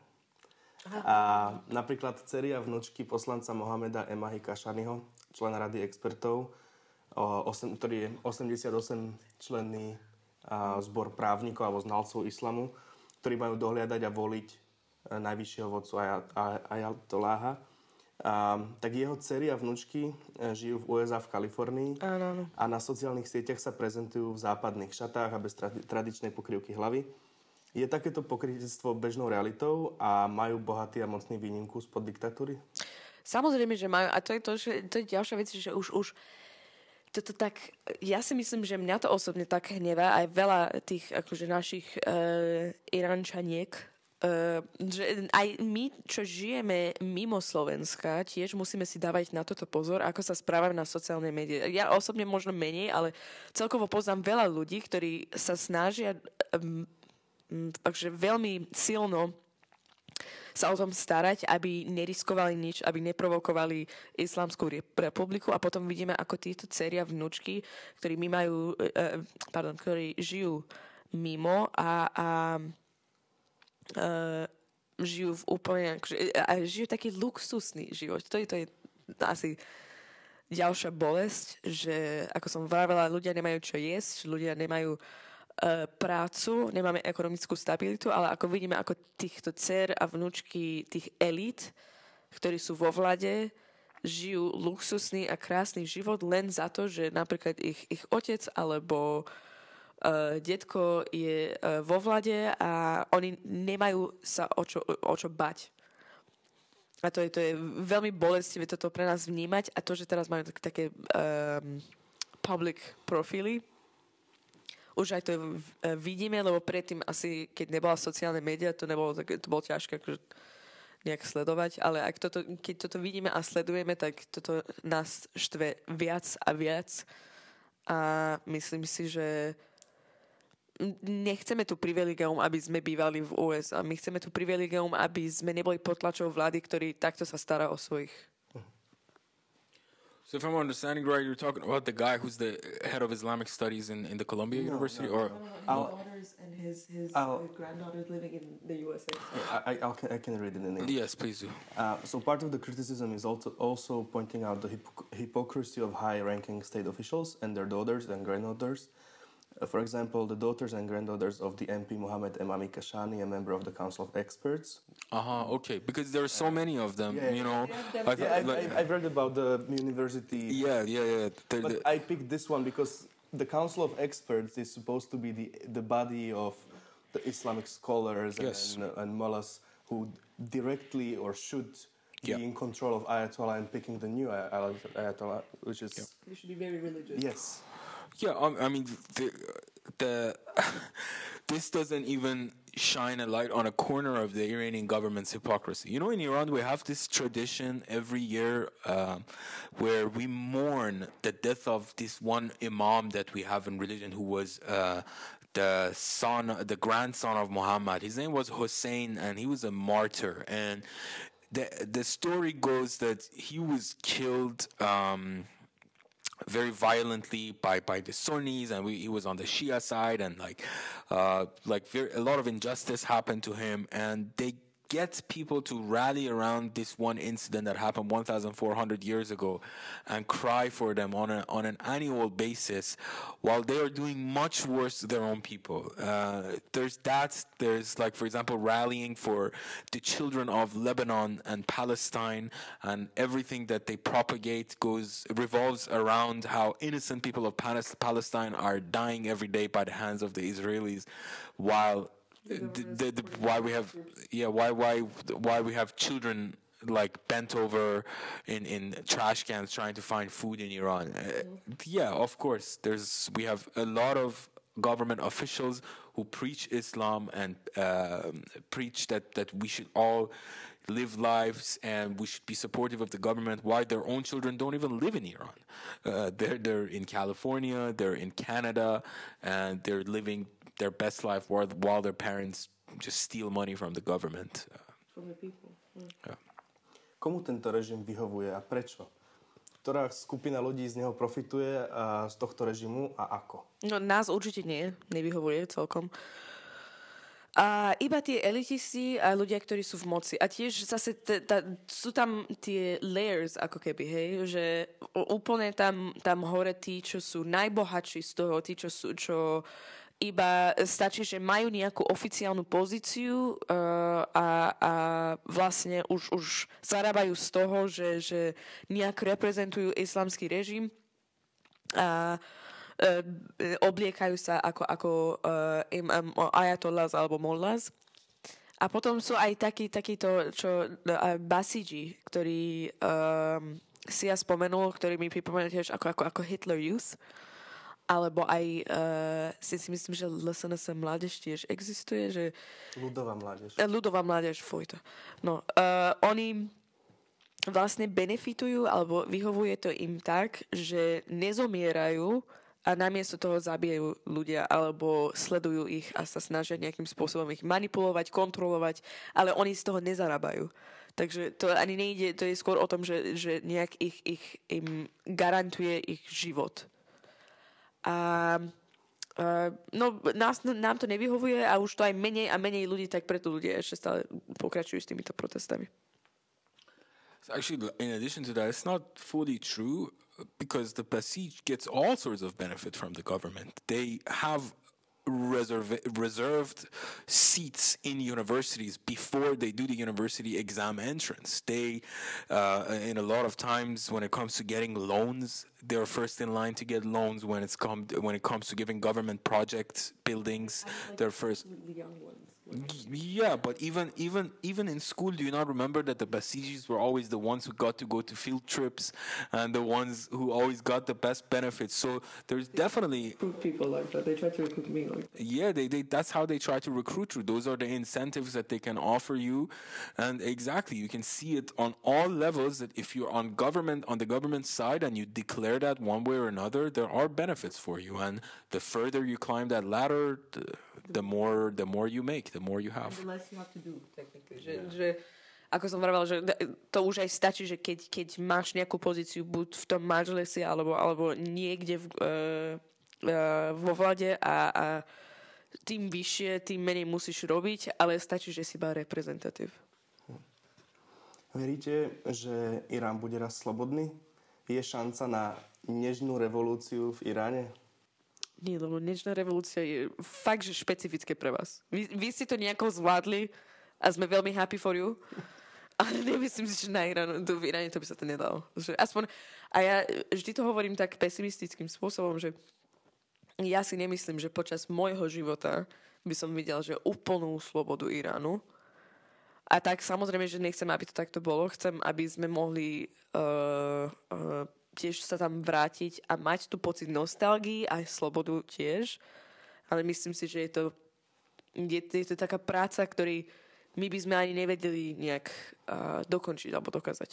A napríklad dcery a vnúčky poslanca Mohameda Emahi Kašaniho, člena Rady expertov, osem, ktorý je osemdesiatosem členný a, zbor právnikov alebo znalcov islamu, ktorí majú dohliadať a voliť a, najvyššieho vodcu Ajatoláha. A, tak jeho dcery a vnúčky a, žijú v ú es á v Kalifornii. Áno. A na sociálnych sieťach sa prezentujú v západných šatách a bez tradi- tradičnej pokrývky hlavy. Je takéto pokrytectvo bežnou realitou a majú bohatí a mocní výnimku spod diktatúry? Samozrejme, že majú. A to je to, že to je ďalšia vec, že už, už toto tak, ja si myslím, že mňa to osobne tak hnevá, aj veľa tých akože našich uh, Irančaniek, uh, že aj my, čo žijeme mimo Slovenska, tiež musíme si dávať na toto pozor, ako sa správame na sociálne médiá. Ja osobne možno menej, ale celkovo poznám veľa ľudí, ktorí sa snažia um, um, takže veľmi silno sa o tom starať, aby neriskovali nič, aby neprovokovali Islamskú republiku a potom vidíme, ako títo dcery a vnúčky, ktorí my majú, uh, pardon, ktorí žijú mimo a, a uh, žijú v úplne, akože, a žijú taký luxusný život. To je, to je asi ďalšia bolesť, že ako som vravela, ľudia nemajú čo jesť, ľudia nemajú prácu, nemáme ekonomickú stabilitu, ale ako vidíme, ako týchto dcer a vnúčky tých elít, ktorí sú vo vlade, žijú luxusný a krásny život len za to, že napríklad ich, ich otec alebo uh, detko je uh, vo vlade a oni nemajú sa o čo, o čo bať. A to je, to je veľmi bolestivé toto pre nás vnímať a to, že teraz majú tak, také um, public profily, už aj to uh, vidíme, lebo predtým asi, keď nebola sociálne média, to nebolo tak, to bolo ťažké akože nejak sledovať, ale ak toto, keď toto vidíme a sledujeme, tak toto nás štve viac a viac a myslím si, že nechceme tu privilegium, aby sme bývali v ú es á. My chceme tu privilegium, aby sme neboli pod tlačou vlády, ktorý takto sa stará o svojich. So if I'm understanding right, you're talking about the guy who's the head of Islamic studies in, in the Columbia No, University? no, or No, no, his I'll- daughters and his, his I'll- granddaughters living in the U S A. I, I, I'll, I can read it in English. Yes, please do. Uh, so part of the criticism is also, also pointing out the hypoc- hypocrisy of high-ranking state officials and their daughters and granddaughters. Uh, for example, the daughters and granddaughters of the M P Mohammed Emami Kashani, a member of the Council of Experts. Uh-huh, okay. Because there are so many of them, yeah, you know. yeah, I Yeah, thought, I've, like- I've, I've read about the university, yeah, yeah, yeah. The- but the- I picked this one because the Council of Experts is supposed to be the, the body of the Islamic scholars and, Yes. and, and mullahs who directly or should be Yeah. in control of Ayatollah and picking the new Ay- Ayatollah, which is... Yeah. You should be very religious. Yes. Yeah, um, I mean, the, the this doesn't even shine a light on a corner of the Iranian government's hypocrisy. You know, in Iran, we have this tradition every year um, where we mourn the death of this one imam that we have in religion who was uh, the son, the grandson of Muhammad. His name was Hussein, and he was a martyr. And the the story goes that he was killed. Um, very violently by, by the Sunnis, and we, he was on the Shia side, and like uh, like very, a lot of injustice happened to him, and they get people to rally around this one incident that happened one thousand four hundred years ago and cry for them on a, on an annual basis while they are doing much worse to their own people. Uh, there's that, there's like, for example, rallying for the children of Lebanon and Palestine, and everything that they propagate goes revolves around how innocent people of Palis- Palestine are dying every day by the hands of the Israelis, while the, the, the, why we have yeah why why why we have children like bent over in in trash cans trying to find food in Iran. Uh, yeah, of course, there's we have a lot of government officials who preach Islam and uh, preach that that we should all live lives and we should be supportive of the government, while their own children don't even live in Iran. Uh, they're they're in California, they're in Canada, and they're living their best life while, while their parents just steal money from the government. From the people. Yeah. Komu tento režim vyhovuje a prečo? Ktorá skupina ľudí z neho profituje a z tohto režimu a ako? No nás určite nie, nevyhovuje celkom. A iba tie elitisti a ľudia, ktorí sú v moci. A tiež zase t- t- sú tam tie layers, ako keby, hej, že úplne tam, tam hore tí, čo sú najbohatší z toho, tí, čo sú, čo iba stačí, že majú nejakú oficiálnu pozíciu uh, a, a vlastne už, už zarábajú z toho, že, že nejak reprezentujú islamský režim a uh, obliekajú sa ako, ako uh, im, um, ajatollahs alebo mollahs. A potom sú aj takí, takíto, čo uh, basíži, ktorí um, si ja spomenul, ktorí mi pripomenú tiež ako, ako, ako Hitler Youth. Alebo aj uh, si, si myslím, že el es en es mládež tiež existuje, že... Ľudová mládež. Ľudová mládež, fuj to. No, uh, oni vlastne benefitujú, alebo vyhovuje to im tak, že nezomierajú a namiesto toho zabijajú ľudia, alebo sledujú ich a sa snažia nejakým spôsobom ich manipulovať, kontrolovať, ale oni z toho nezarábajú. Takže to ani nejde, to je skôr o tom, že, že nejak ich, ich im garantuje ich život. A uh, no, nás, nám to nevyhovuje a už to aj menej a menej ľudí, tak preto ľudia ešte stále pokračujú s týmito protestami. So actually, in addition to that, it's not fully true because the Basij gets all sorts of benefit from the government. They have reserve, reserved seats in universities before they do the university exam entrance. They, uh, in a lot of times when it comes to getting loans, they're first in line to get loans when it's come when it comes to giving government projects, buildings. They're first. The young ones. Yeah, but even even even in school, do you not remember that the Basijis were always the ones who got to go to field trips and the ones who always got the best benefits? So there's definitely Recruit people like that. They try to recruit me like that. yeah, they, they that's how they try to recruit you. Those are the incentives that they can offer you, and exactly you can see it on all levels. That if you're on government on the government side and you declare that one way or another, there are benefits for you, and the further you climb that ladder, the, the more the more you make, the more you have. The less you have to do, technically. Že, že, ako som vravala, že to už aj stačí, že keď, keď máš nejakú pozíciu buď v tom Madžlesi alebo, alebo niekde v, uh, uh, vo vlade a, a tým vyššie, tým menej musíš robiť, ale stačí, že si iba reprezentatív. Veríte, že Irán bude raz slobodný? Je šanca na nežnú revolúciu v Iráne? Nie, lebo dnešná revolúcia je fakt, že špecifické pre vás. Vy, vy ste to nejako zvládli a sme veľmi happy for you. Ale nemyslím si, že na Iránu, to v Iráne to by sa to nedalo. Že aspoň, a ja vždy to hovorím tak pesimistickým spôsobom, že ja si nemyslím, že počas môjho života by som videl, že úplnú slobodu Iránu. A tak samozrejme, že nechcem, aby to takto bolo. Chcem, aby sme mohli uh, uh, tiež sa tam vrátiť a mať tu pocit nostalgii a slobodu tiež. Ale myslím si, že je to, je, je to taká práca, ktorý my by sme ani nevedeli nejak uh, dokončiť alebo dokázať.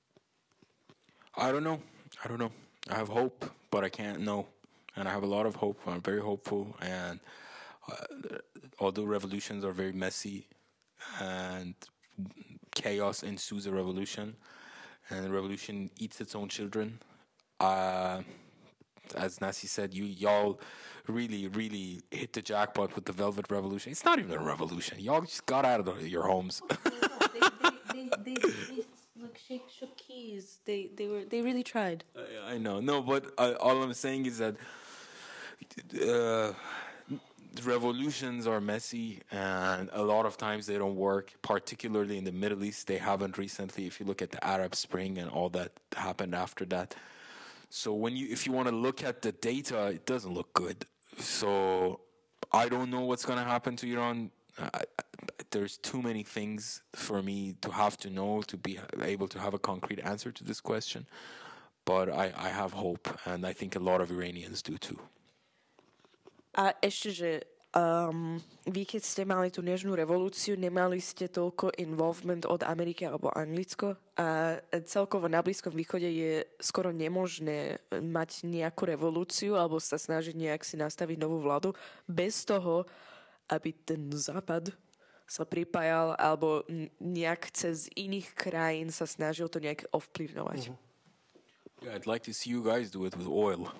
I don't know. I don't know. I have hope, but I can't know. And I have a lot of hope. I'm very hopeful. And uh, although revolutions are very messy and chaos ensues a revolution, and the revolution eats its own children. Uh, as Nasi said, you y'all really, really hit the jackpot with the Velvet Revolution. It's not even a revolution. Y'all just got out of the, your homes. they, they, they, they, they like shake, shook keys. They, they were, they really tried. I, I know, no, but uh, all I'm saying is that uh, revolutions are messy, and a lot of times they don't work. Particularly in the Middle East, they haven't recently. If you look at the Arab Spring and all that happened after that. So when you, if you want to look at the data, it doesn't look good. So I don't know what's going to happen to Iran. I, I, there's too many things for me to have to know to be able to have a concrete answer to this question. But I, I have hope, and I think a lot of Iranians do too. A ešte, že um, vy keď ste mali tú nežnú revolúciu, nemali ste toľko involvement od Ameriky alebo Anglicko a celkovo na Blízkom východe je skoro nemožné mať nejakú revolúciu alebo sa snažiť nejak si nastaviť novú vládu bez toho, aby ten západ sa pripájal alebo nejak cez iných krajín sa snažil to nejak ovplyvňovať. Mm-hmm. Yeah, I'd like to see you guys do it with oil.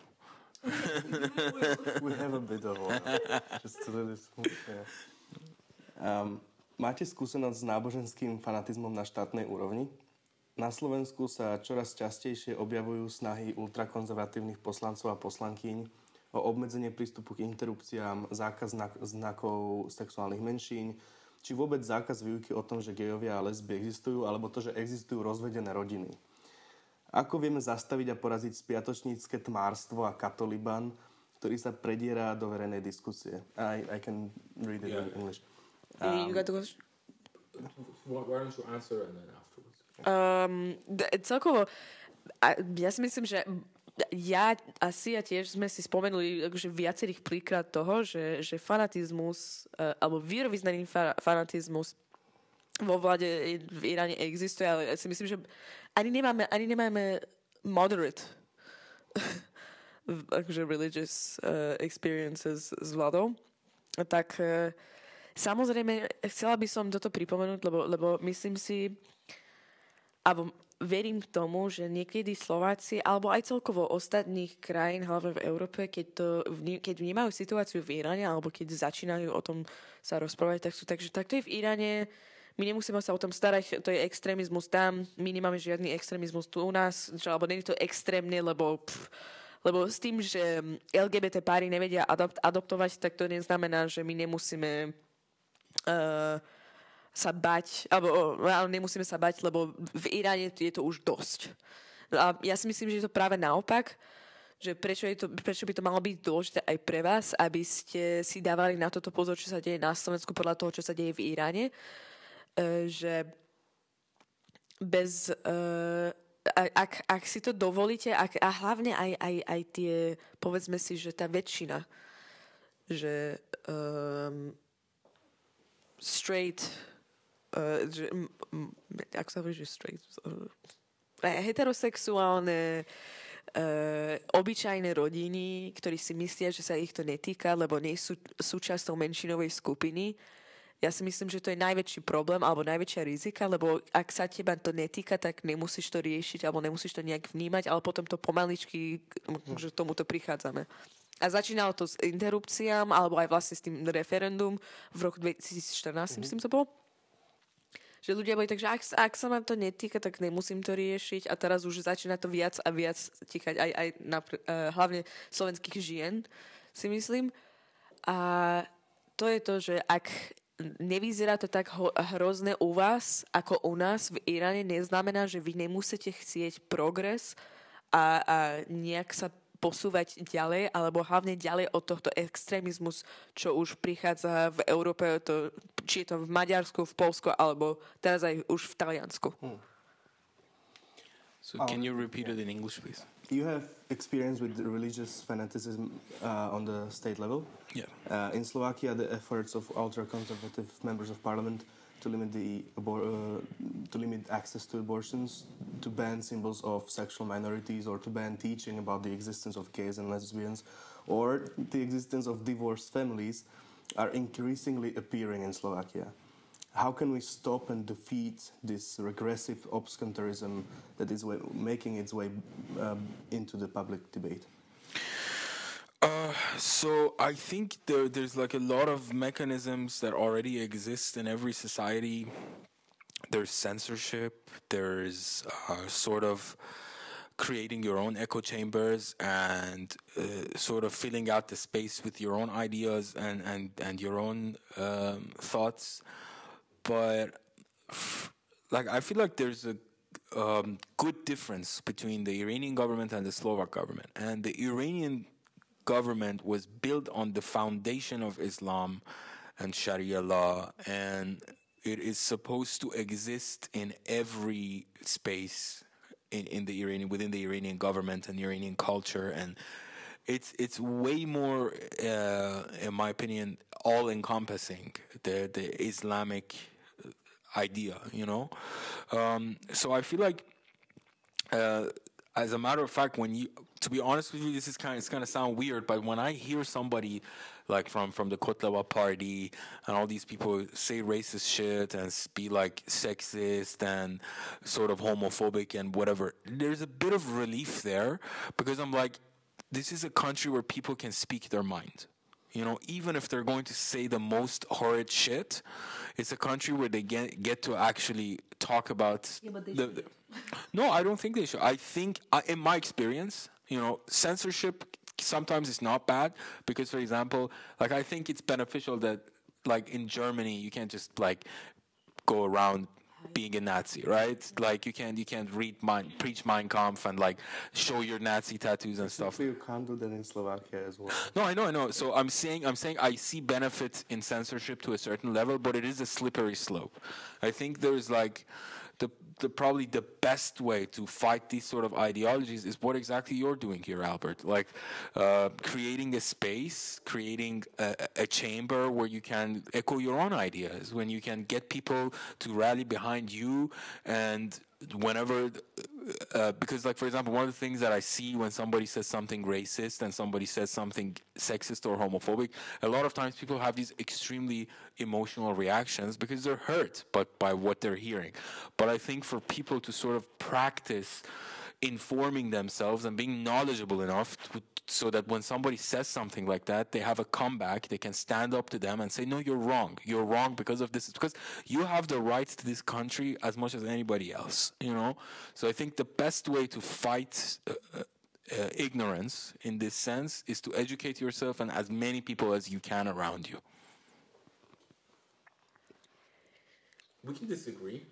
We have a bit of oil. Just a little. Yeah. Um, máte skúsenosť s náboženským fanatizmom na štátnej úrovni? Na Slovensku sa čoraz častejšie objavujú snahy ultrakonzervatívnych poslancov a poslankyň o obmedzenie prístupu k interrupciám, zákaz znak- znakov sexuálnych menšín, či vôbec zákaz výuky o tom, že gejovia a lesby existujú, alebo to, že existujú rozvedené rodiny. Ako vieme zastaviť a poraziť spiatočnícke tmárstvo a katoliban, ktorý sa prediera do verejnej diskusie? I, I can read it yeah. in English. Um, you got the question? Why don't you answer and then afterwards? Um, celkovo, ja si myslím, že ja asi a tiež sme si spomenuli akože viacerých príklad toho, že, že fanatizmus, alebo vierovyznaný fanatizmus vo vláde v Iráne existuje, ale ja si myslím, že ani nemáme, ani nemáme moderate akože religious uh, experiences s vládou. Tak uh, samozrejme, chcela by som toto pripomenúť, lebo, lebo myslím si, alebo verím tomu, že niekedy Slováci, alebo aj celkovo ostatných krajín, hlavne v Európe, keď, to, keď vnímajú situáciu v Iráne, alebo keď začínajú o tom sa rozprávať, tak sú takže tak to je v Iráne. My nemusíme sa o tom starať, to je extrémizmus tam, my nemáme žiadny extrémizmus tu u nás, že, alebo nie je to extrémne, lebo, pff, lebo s tým, že el gé bé té páry nevedia adopt, adoptovať, tak to neznamená, že my nemusíme uh, sa bať, alebo uh, nemusíme sa bať, lebo v Iráne je to už dosť. A ja si myslím, že je to práve naopak, že prečo, je to, prečo by to malo byť dôležité aj pre vás, aby ste si dávali na toto pozor, čo sa deje na Slovensku podľa toho, čo sa deje v Iráne. E, že bez... E, ak, ak si to dovolíte, ak, a hlavne aj, aj, aj tie, povedzme si, že tá väčšina, že um, straight, uh, že, m, m, ako sa hovorí, že straight, uh, heterosexuálne, uh, obyčajné rodiny, ktorí si myslia, že sa ich to netýka, lebo nie sú súčasťou menšinovej skupiny. Ja si myslím, že to je najväčší problém alebo najväčšia rizika, lebo ak sa teba to netýka, tak nemusíš to riešiť alebo nemusíš to nejak vnímať, ale potom to pomaličky, že tomuto prichádzame. A začínalo to s interrupciám alebo aj vlastne s tým referendum v roku dvetisícštrnásť, mm-hmm. myslím to bolo. Že ľudia boli tak, že ak, ak sa ma to netýka, tak nemusím to riešiť a teraz už začína to viac a viac týkať aj, aj napr- uh, hlavne slovenských žien, si myslím. A to je to, že ak nevyzerá to tak ho- hrozné u vás, ako u nás v Iráne, neznamená, že vy nemusíte chcieť progres a, a nejak sa posúvať ďalej, alebo hlavne ďalej od tohto extrémizmus, čo už prichádza v Európe, to, či je to v Maďarsku, v Poľsku, alebo teraz aj už v Taliansku. Hmm. So can you repeat it in English, please? You have experience with religious fanaticism uh, on the state level. Yeah. Uh, in Slovakia, the efforts of ultra-conservative members of parliament to limit the abor- uh, to limit access to abortions, to ban symbols of sexual minorities, or to ban teaching about the existence of gays and lesbians, or the existence of divorced families, are increasingly appearing in Slovakia. How can we stop and defeat this regressive obscurantism that is way, making its way um, into the public debate? Uh, so I think there, there's like a lot of mechanisms that already exist in every society. There's censorship. There's uh, sort of creating your own echo chambers and uh, sort of filling out the space with your own ideas and, and, and your own um, thoughts. But like I feel like there's a um, good difference between the Iranian government and the Slovak government. And the Iranian government was built on the foundation of Islam and Sharia law, and it is supposed to exist in every space in, in the Iranian within the Iranian government and Iranian culture, and it's it's way more, uh, in my opinion, all encompassing the the Islamic idea, you know. Um, so I feel like, uh, as a matter of fact, when you, to be honest with you, this is kind of, it's going to sound weird, but when I hear somebody like from, from the Kotlava party and all these people say racist shit and be like sexist and sort of homophobic and whatever, there's a bit of relief there, because I'm like, this is a country where people can speak their mind. You know, even if they're going to say the most horrid shit, it's a country where they get get to actually talk about. Yeah, but they the, the, no, I don't think they should. I think, uh, in my experience, you know, censorship sometimes is not bad because, for example, like I think it's beneficial that, like in Germany, you can't just like go around being a Nazi, right? Like you can't you can't read mein, preach Mein Kampf and like show your Nazi tattoos and stuff. You can't do that in Slovakia as well. No, I know, I know. So I'm saying I'm saying I see benefits in censorship to a certain level, but it is a slippery slope. I think there's like the the probably the best way to fight these sort of ideologies is what exactly you're doing here, Albert. Like uh, creating a space, creating a, a chamber where you can echo your own ideas, when you can get people to rally behind you, and whenever, uh, because like for example, one of the things that I see when somebody says something racist and somebody says something sexist or homophobic, a lot of times people have these extremely emotional reactions because they're hurt but by what they're hearing. But I think for people to sort of practice informing themselves and being knowledgeable enough to, so that when somebody says something like that, they have a comeback, they can stand up to them and say, no, you're wrong. You're wrong because of this. Because you have the rights to this country as much as anybody else, you know? So I think the best way to fight uh, uh, ignorance in this sense is to educate yourself and as many people as you can around you. We can disagree.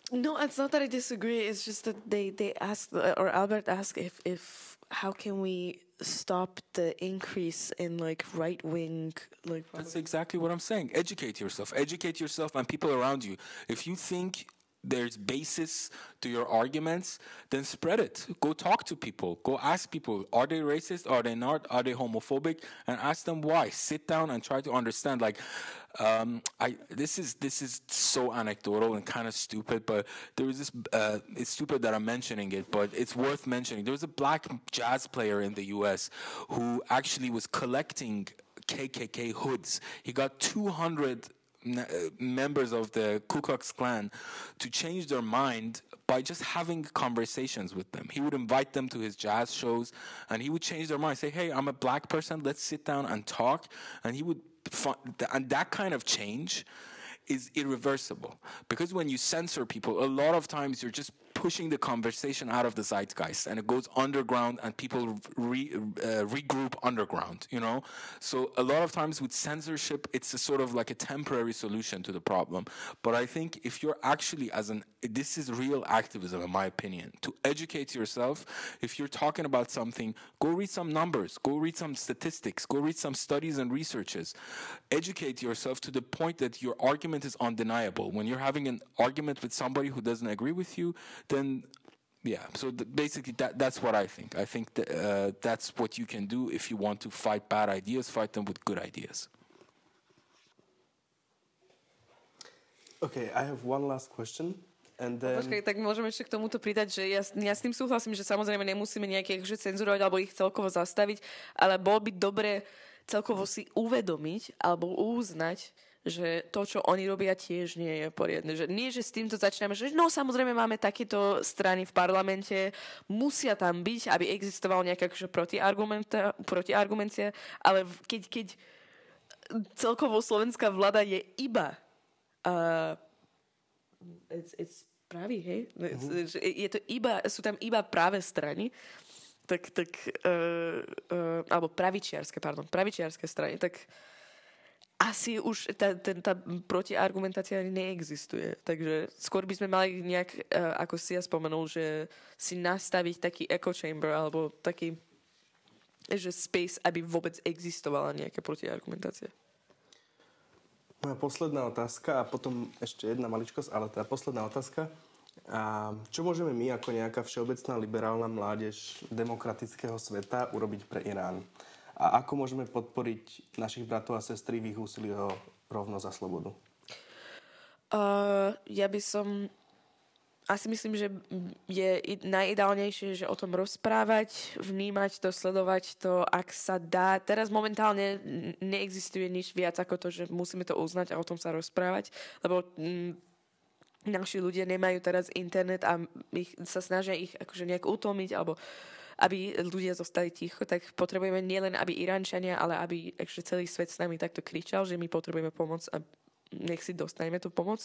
No, it's not that I disagree. It's just that they they asked or Albert asked if if how can we stop the increase in like right wing like. That's exactly what I'm saying. Educate yourself. Educate yourself and people around you. If you think there's basis to your arguments, then spread it. Go talk to people. Go ask people, are they racist? Are they not? Are they homophobic? And ask them why. Sit down and try to understand. Like, um, I this is this is so anecdotal and kind of stupid, but there was this. Uh, it's stupid that I'm mentioning it, but it's worth mentioning. There was a black jazz player in the U S who actually was collecting K K K hoods. He got two hundred members of the Ku Klux Klan to change their mind by just having conversations with them. He would invite them to his jazz shows and he would change their mind, say, hey, I'm a black person, let's sit down and talk. And he would, and that kind of change is irreversible. Because when you censor people, a lot of times you're just pushing the conversation out of the zeitgeist and it goes underground and people re, uh, regroup underground, you know? So a lot of times with censorship, it's a sort of like a temporary solution to the problem. But I think if you're actually as an, this is real activism in my opinion, to educate yourself. If you're talking about something, go read some numbers, go read some statistics, go read some studies and researches. Educate yourself to the point that your argument is undeniable. When you're having an argument with somebody who doesn't agree with you, then yeah, so the, basically that that's what I think. I think that, uh, that's what you can do if you want to fight bad ideas, fight them with good ideas. Okay, I have one last question. And then... Počkaj, tak môžeme ešte k tomuto pridať, že ja, ja s tým súhlasím, že samozrejme nemusíme nejaké že cenzurovať alebo ich celkovo zastaviť, ale bolo by dobre celkovo si uvedomiť alebo uznať, že to, čo oni robia, tiež nie je poriadne. Že nie, že s týmto začíname, že no samozrejme máme takéto strany v parlamente, musia tam byť, aby existovala nejaká akože protiargumencia, ale keď, keď celkovo slovenská vláda je iba uh, it's, it's pravý, hej? Mm-hmm. Je to iba, sú tam iba práve strany, tak, tak uh, uh, alebo pravičiarske, pardon, pravičiarske strany, tak asi už tá, tá, tá protiargumentácia neexistuje. Takže skôr by sme mali nejak, ako si ja spomenul, že si nastaviť taký echo chamber alebo taký že space, aby vôbec existovala nejaká protiargumentácia. Moja posledná otázka a potom ešte jedna maličkosť, ale tá posledná otázka. A čo môžeme my ako nejaká všeobecná liberálna mládež demokratického sveta urobiť pre Irán? A ako môžeme podporiť našich bratov a sestry v ich úsilí o rovnosť a slobodu? Uh, ja by som... Asi myslím, že je najideálnejšie, že o tom rozprávať, vnímať to, sledovať to, ak sa dá. Teraz momentálne neexistuje nič viac ako to, že musíme to uznať a o tom sa rozprávať, lebo mm, naši ľudia nemajú teraz internet a ich, sa snažia ich akože nejak utlmiť, alebo aby ľudia zostali ticho, tak potrebujeme nielen, aby Iránčania, ale aby akože celý svet s nami takto kričal, že my potrebujeme pomoc a nech si dostaneme tú pomoc.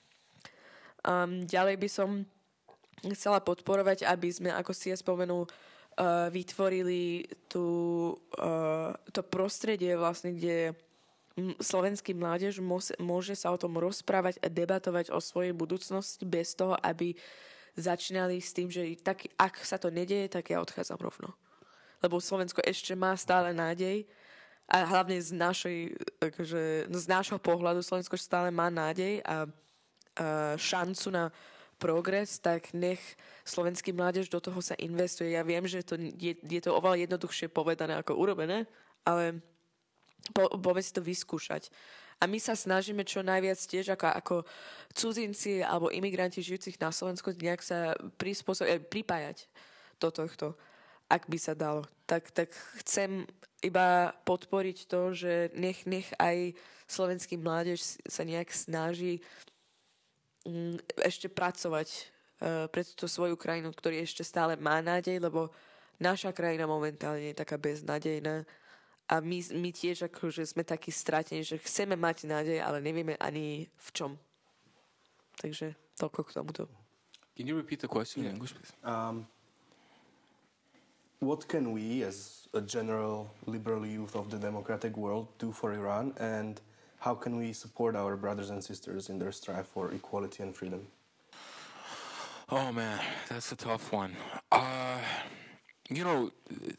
Um, ďalej by som chcela podporovať, aby sme, ako si ja spomenul, uh, vytvorili tú, uh, to prostredie vlastne, kde slovenský mládež môže, môže sa o tom rozprávať a debatovať o svojej budúcnosti bez toho, aby začínali s tým, že tak, ak sa to nedieje, tak ja odchádzam rovno. Lebo Slovensko ešte má stále nádej a hlavne z, našej, akože, z nášho pohľadu Slovensko stále má nádej a, a šancu na progres, tak nech slovenský mládež do toho sa investuje. Ja viem, že to je, je to oveľa jednoduchšie povedané ako urobené, ale po, poďme si to vyskúšať. A my sa snažíme čo najviac tiež ako, ako cudzinci alebo imigranti žijúcich na Slovensku nejak sa prispôsobiť, pripájať do tohto, ak by sa dalo. Tak, tak chcem iba podporiť to, že nech, nech aj slovenský mládež sa nejak snaží um, ešte pracovať uh, pre túto svoju krajinu, ktorý ešte stále má nádej, lebo naša krajina momentálne je taká beznádejná. A my, my tiež akože sme takí stratení, že chceme mať nádej, ale nevieme ani v čom. Takže toľko k tomuto. Can you repeat the question in English, please? Um, what can we, as a general liberal youth of the democratic world, do for Iran? And how can we support our brothers and sisters in their strive for equality and freedom? Oh man, that's a tough one. Uh, you know,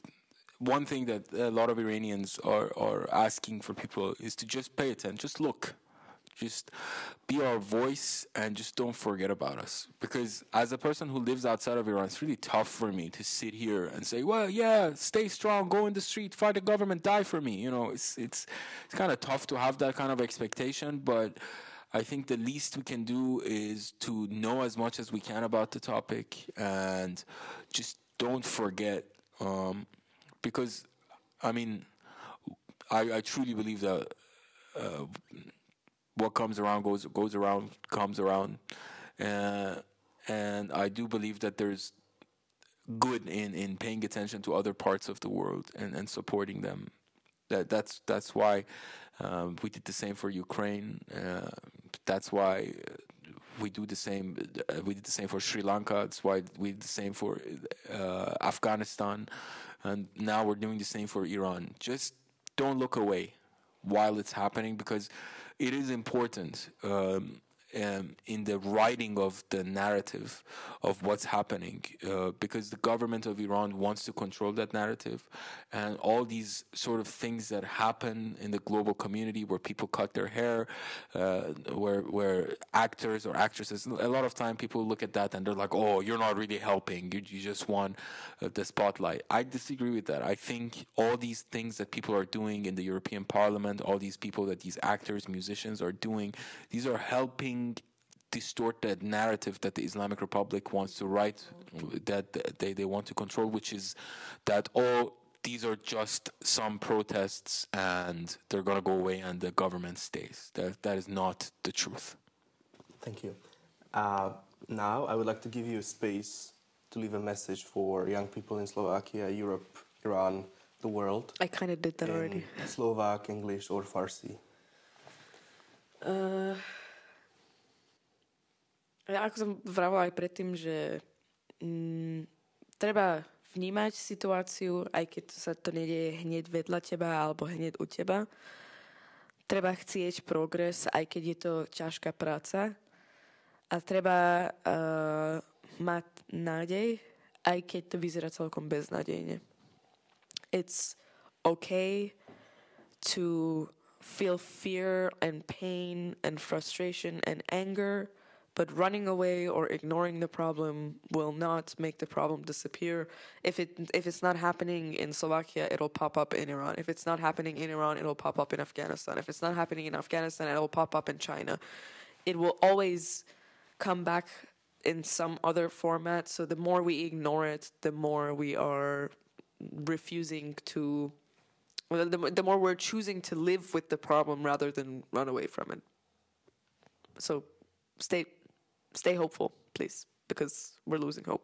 one thing that a lot of Iranians are, are asking for people is to just pay attention, just look, just be our voice, and just don't forget about us. Because as a person who lives outside of Iran, it's really tough for me to sit here and say, well, yeah, stay strong, go in the street, fight the government, die for me. You know, it's it's it's kind of tough to have that kind of expectation, but I think the least we can do is to know as much as we can about the topic and just don't forget. Um, because, I mean, I, I truly believe that uh, what comes around goes goes around, comes around. Uh, and I do believe that there's good in, in paying attention to other parts of the world and, and supporting them. That that's that's why um, we did the same for Ukraine. Uh, that's why we do the same. Uh, we did the same for Sri Lanka. That's why we did the same for uh, Afghanistan, and now we're doing the same for Iran. Just don't look away while it's happening, because it is important. Um, Um, in the writing of the narrative of what's happening, uh, because the government of Iran wants to control that narrative, and all these sort of things that happen in the global community where people cut their hair, uh, where where actors or actresses, a lot of time people look at that and they're like, oh, you're not really helping, you, you just want uh, the spotlight. I disagree with that. I think all these things that people are doing in the European Parliament, all these people that these actors, musicians are doing, these are helping distort that narrative that the Islamic Republic wants to write, that they, they want to control, which is that all these are just some protests and they're going to go away and the government stays. That That is not the truth. Thank you. Uh, now I would like to give you a space to leave a message for young people in Slovakia, Europe, Iran, the world. I kind of did that in already. Slovak, English or Farsi. Uh, ja, ako som vravila aj predtým, že mm, treba vnímať situáciu, aj keď sa to nedieje hneď vedľa teba alebo hneď u teba. Treba chcieť progres, aj keď je to ťažká práca. A treba uh, mať nádej, aj keď to vyzerá celkom beznádejne. It's okay to feel fear and pain and frustration and anger, but running away or ignoring the problem will not make the problem disappear. If it if it's not happening in Slovakia, it'll pop up in Iran. If it's not happening in Iran, it'll pop up in Afghanistan. If it's not happening in Afghanistan, it'll pop up in China. It will always come back in some other format. So the more we ignore it, the more we are refusing to, well, the, the more we're choosing to live with the problem rather than run away from it. So stay stay hopeful, please, because we're losing hope.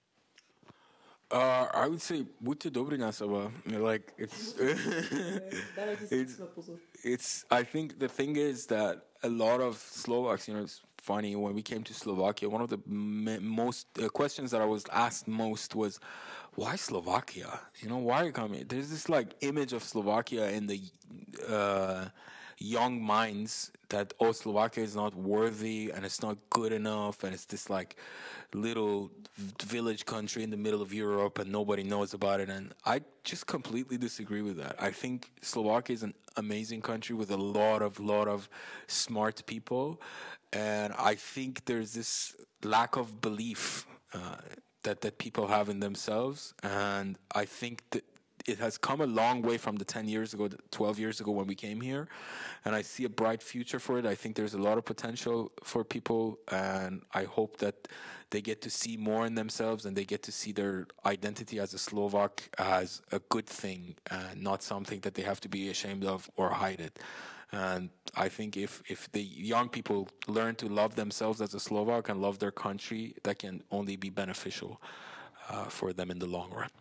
Uh, I would say buďte dobrí na seba. Like it's, it's, it's. I think the thing is that a lot of Slovaks, you know, it's funny when we came to Slovakia. One of the m- most uh, questions that I was asked most was, "Why Slovakia? You know, why are you coming?" There's this like image of Slovakia in the uh, young minds that, oh, Slovakia is not worthy and it's not good enough and it's this like little village country in the middle of Europe and nobody knows about it. And I just completely disagree with that. I think Slovakia is an amazing country with a lot of lot of smart people, and I think there's this lack of belief uh, that that people have in themselves, and I think that it has come a long way from the ten years ago, twelve years ago when we came here, and I see a bright future for it. I think there's a lot of potential for people, and I hope that they get to see more in themselves and they get to see their identity as a Slovak as a good thing and not something that they have to be ashamed of or hide it. And I think if, if the young people learn to love themselves as a Slovak and love their country, that can only be beneficial uh, for them in the long run.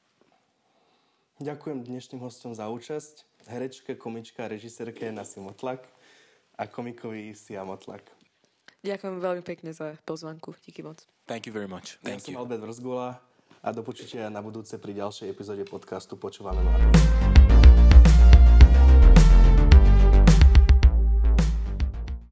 Ďakujem dnešným hostom za účasť, herečke, komička a režisérke Nasi Motlak a komikovi Sia Motlak. Ďakujem veľmi pekne za pozvanku. Díky moc. Thank you very much. Thank ja you. som Albert Vrzgola a do počutia na budúce pri ďalšej epizóde podcastu Počúvame mladých.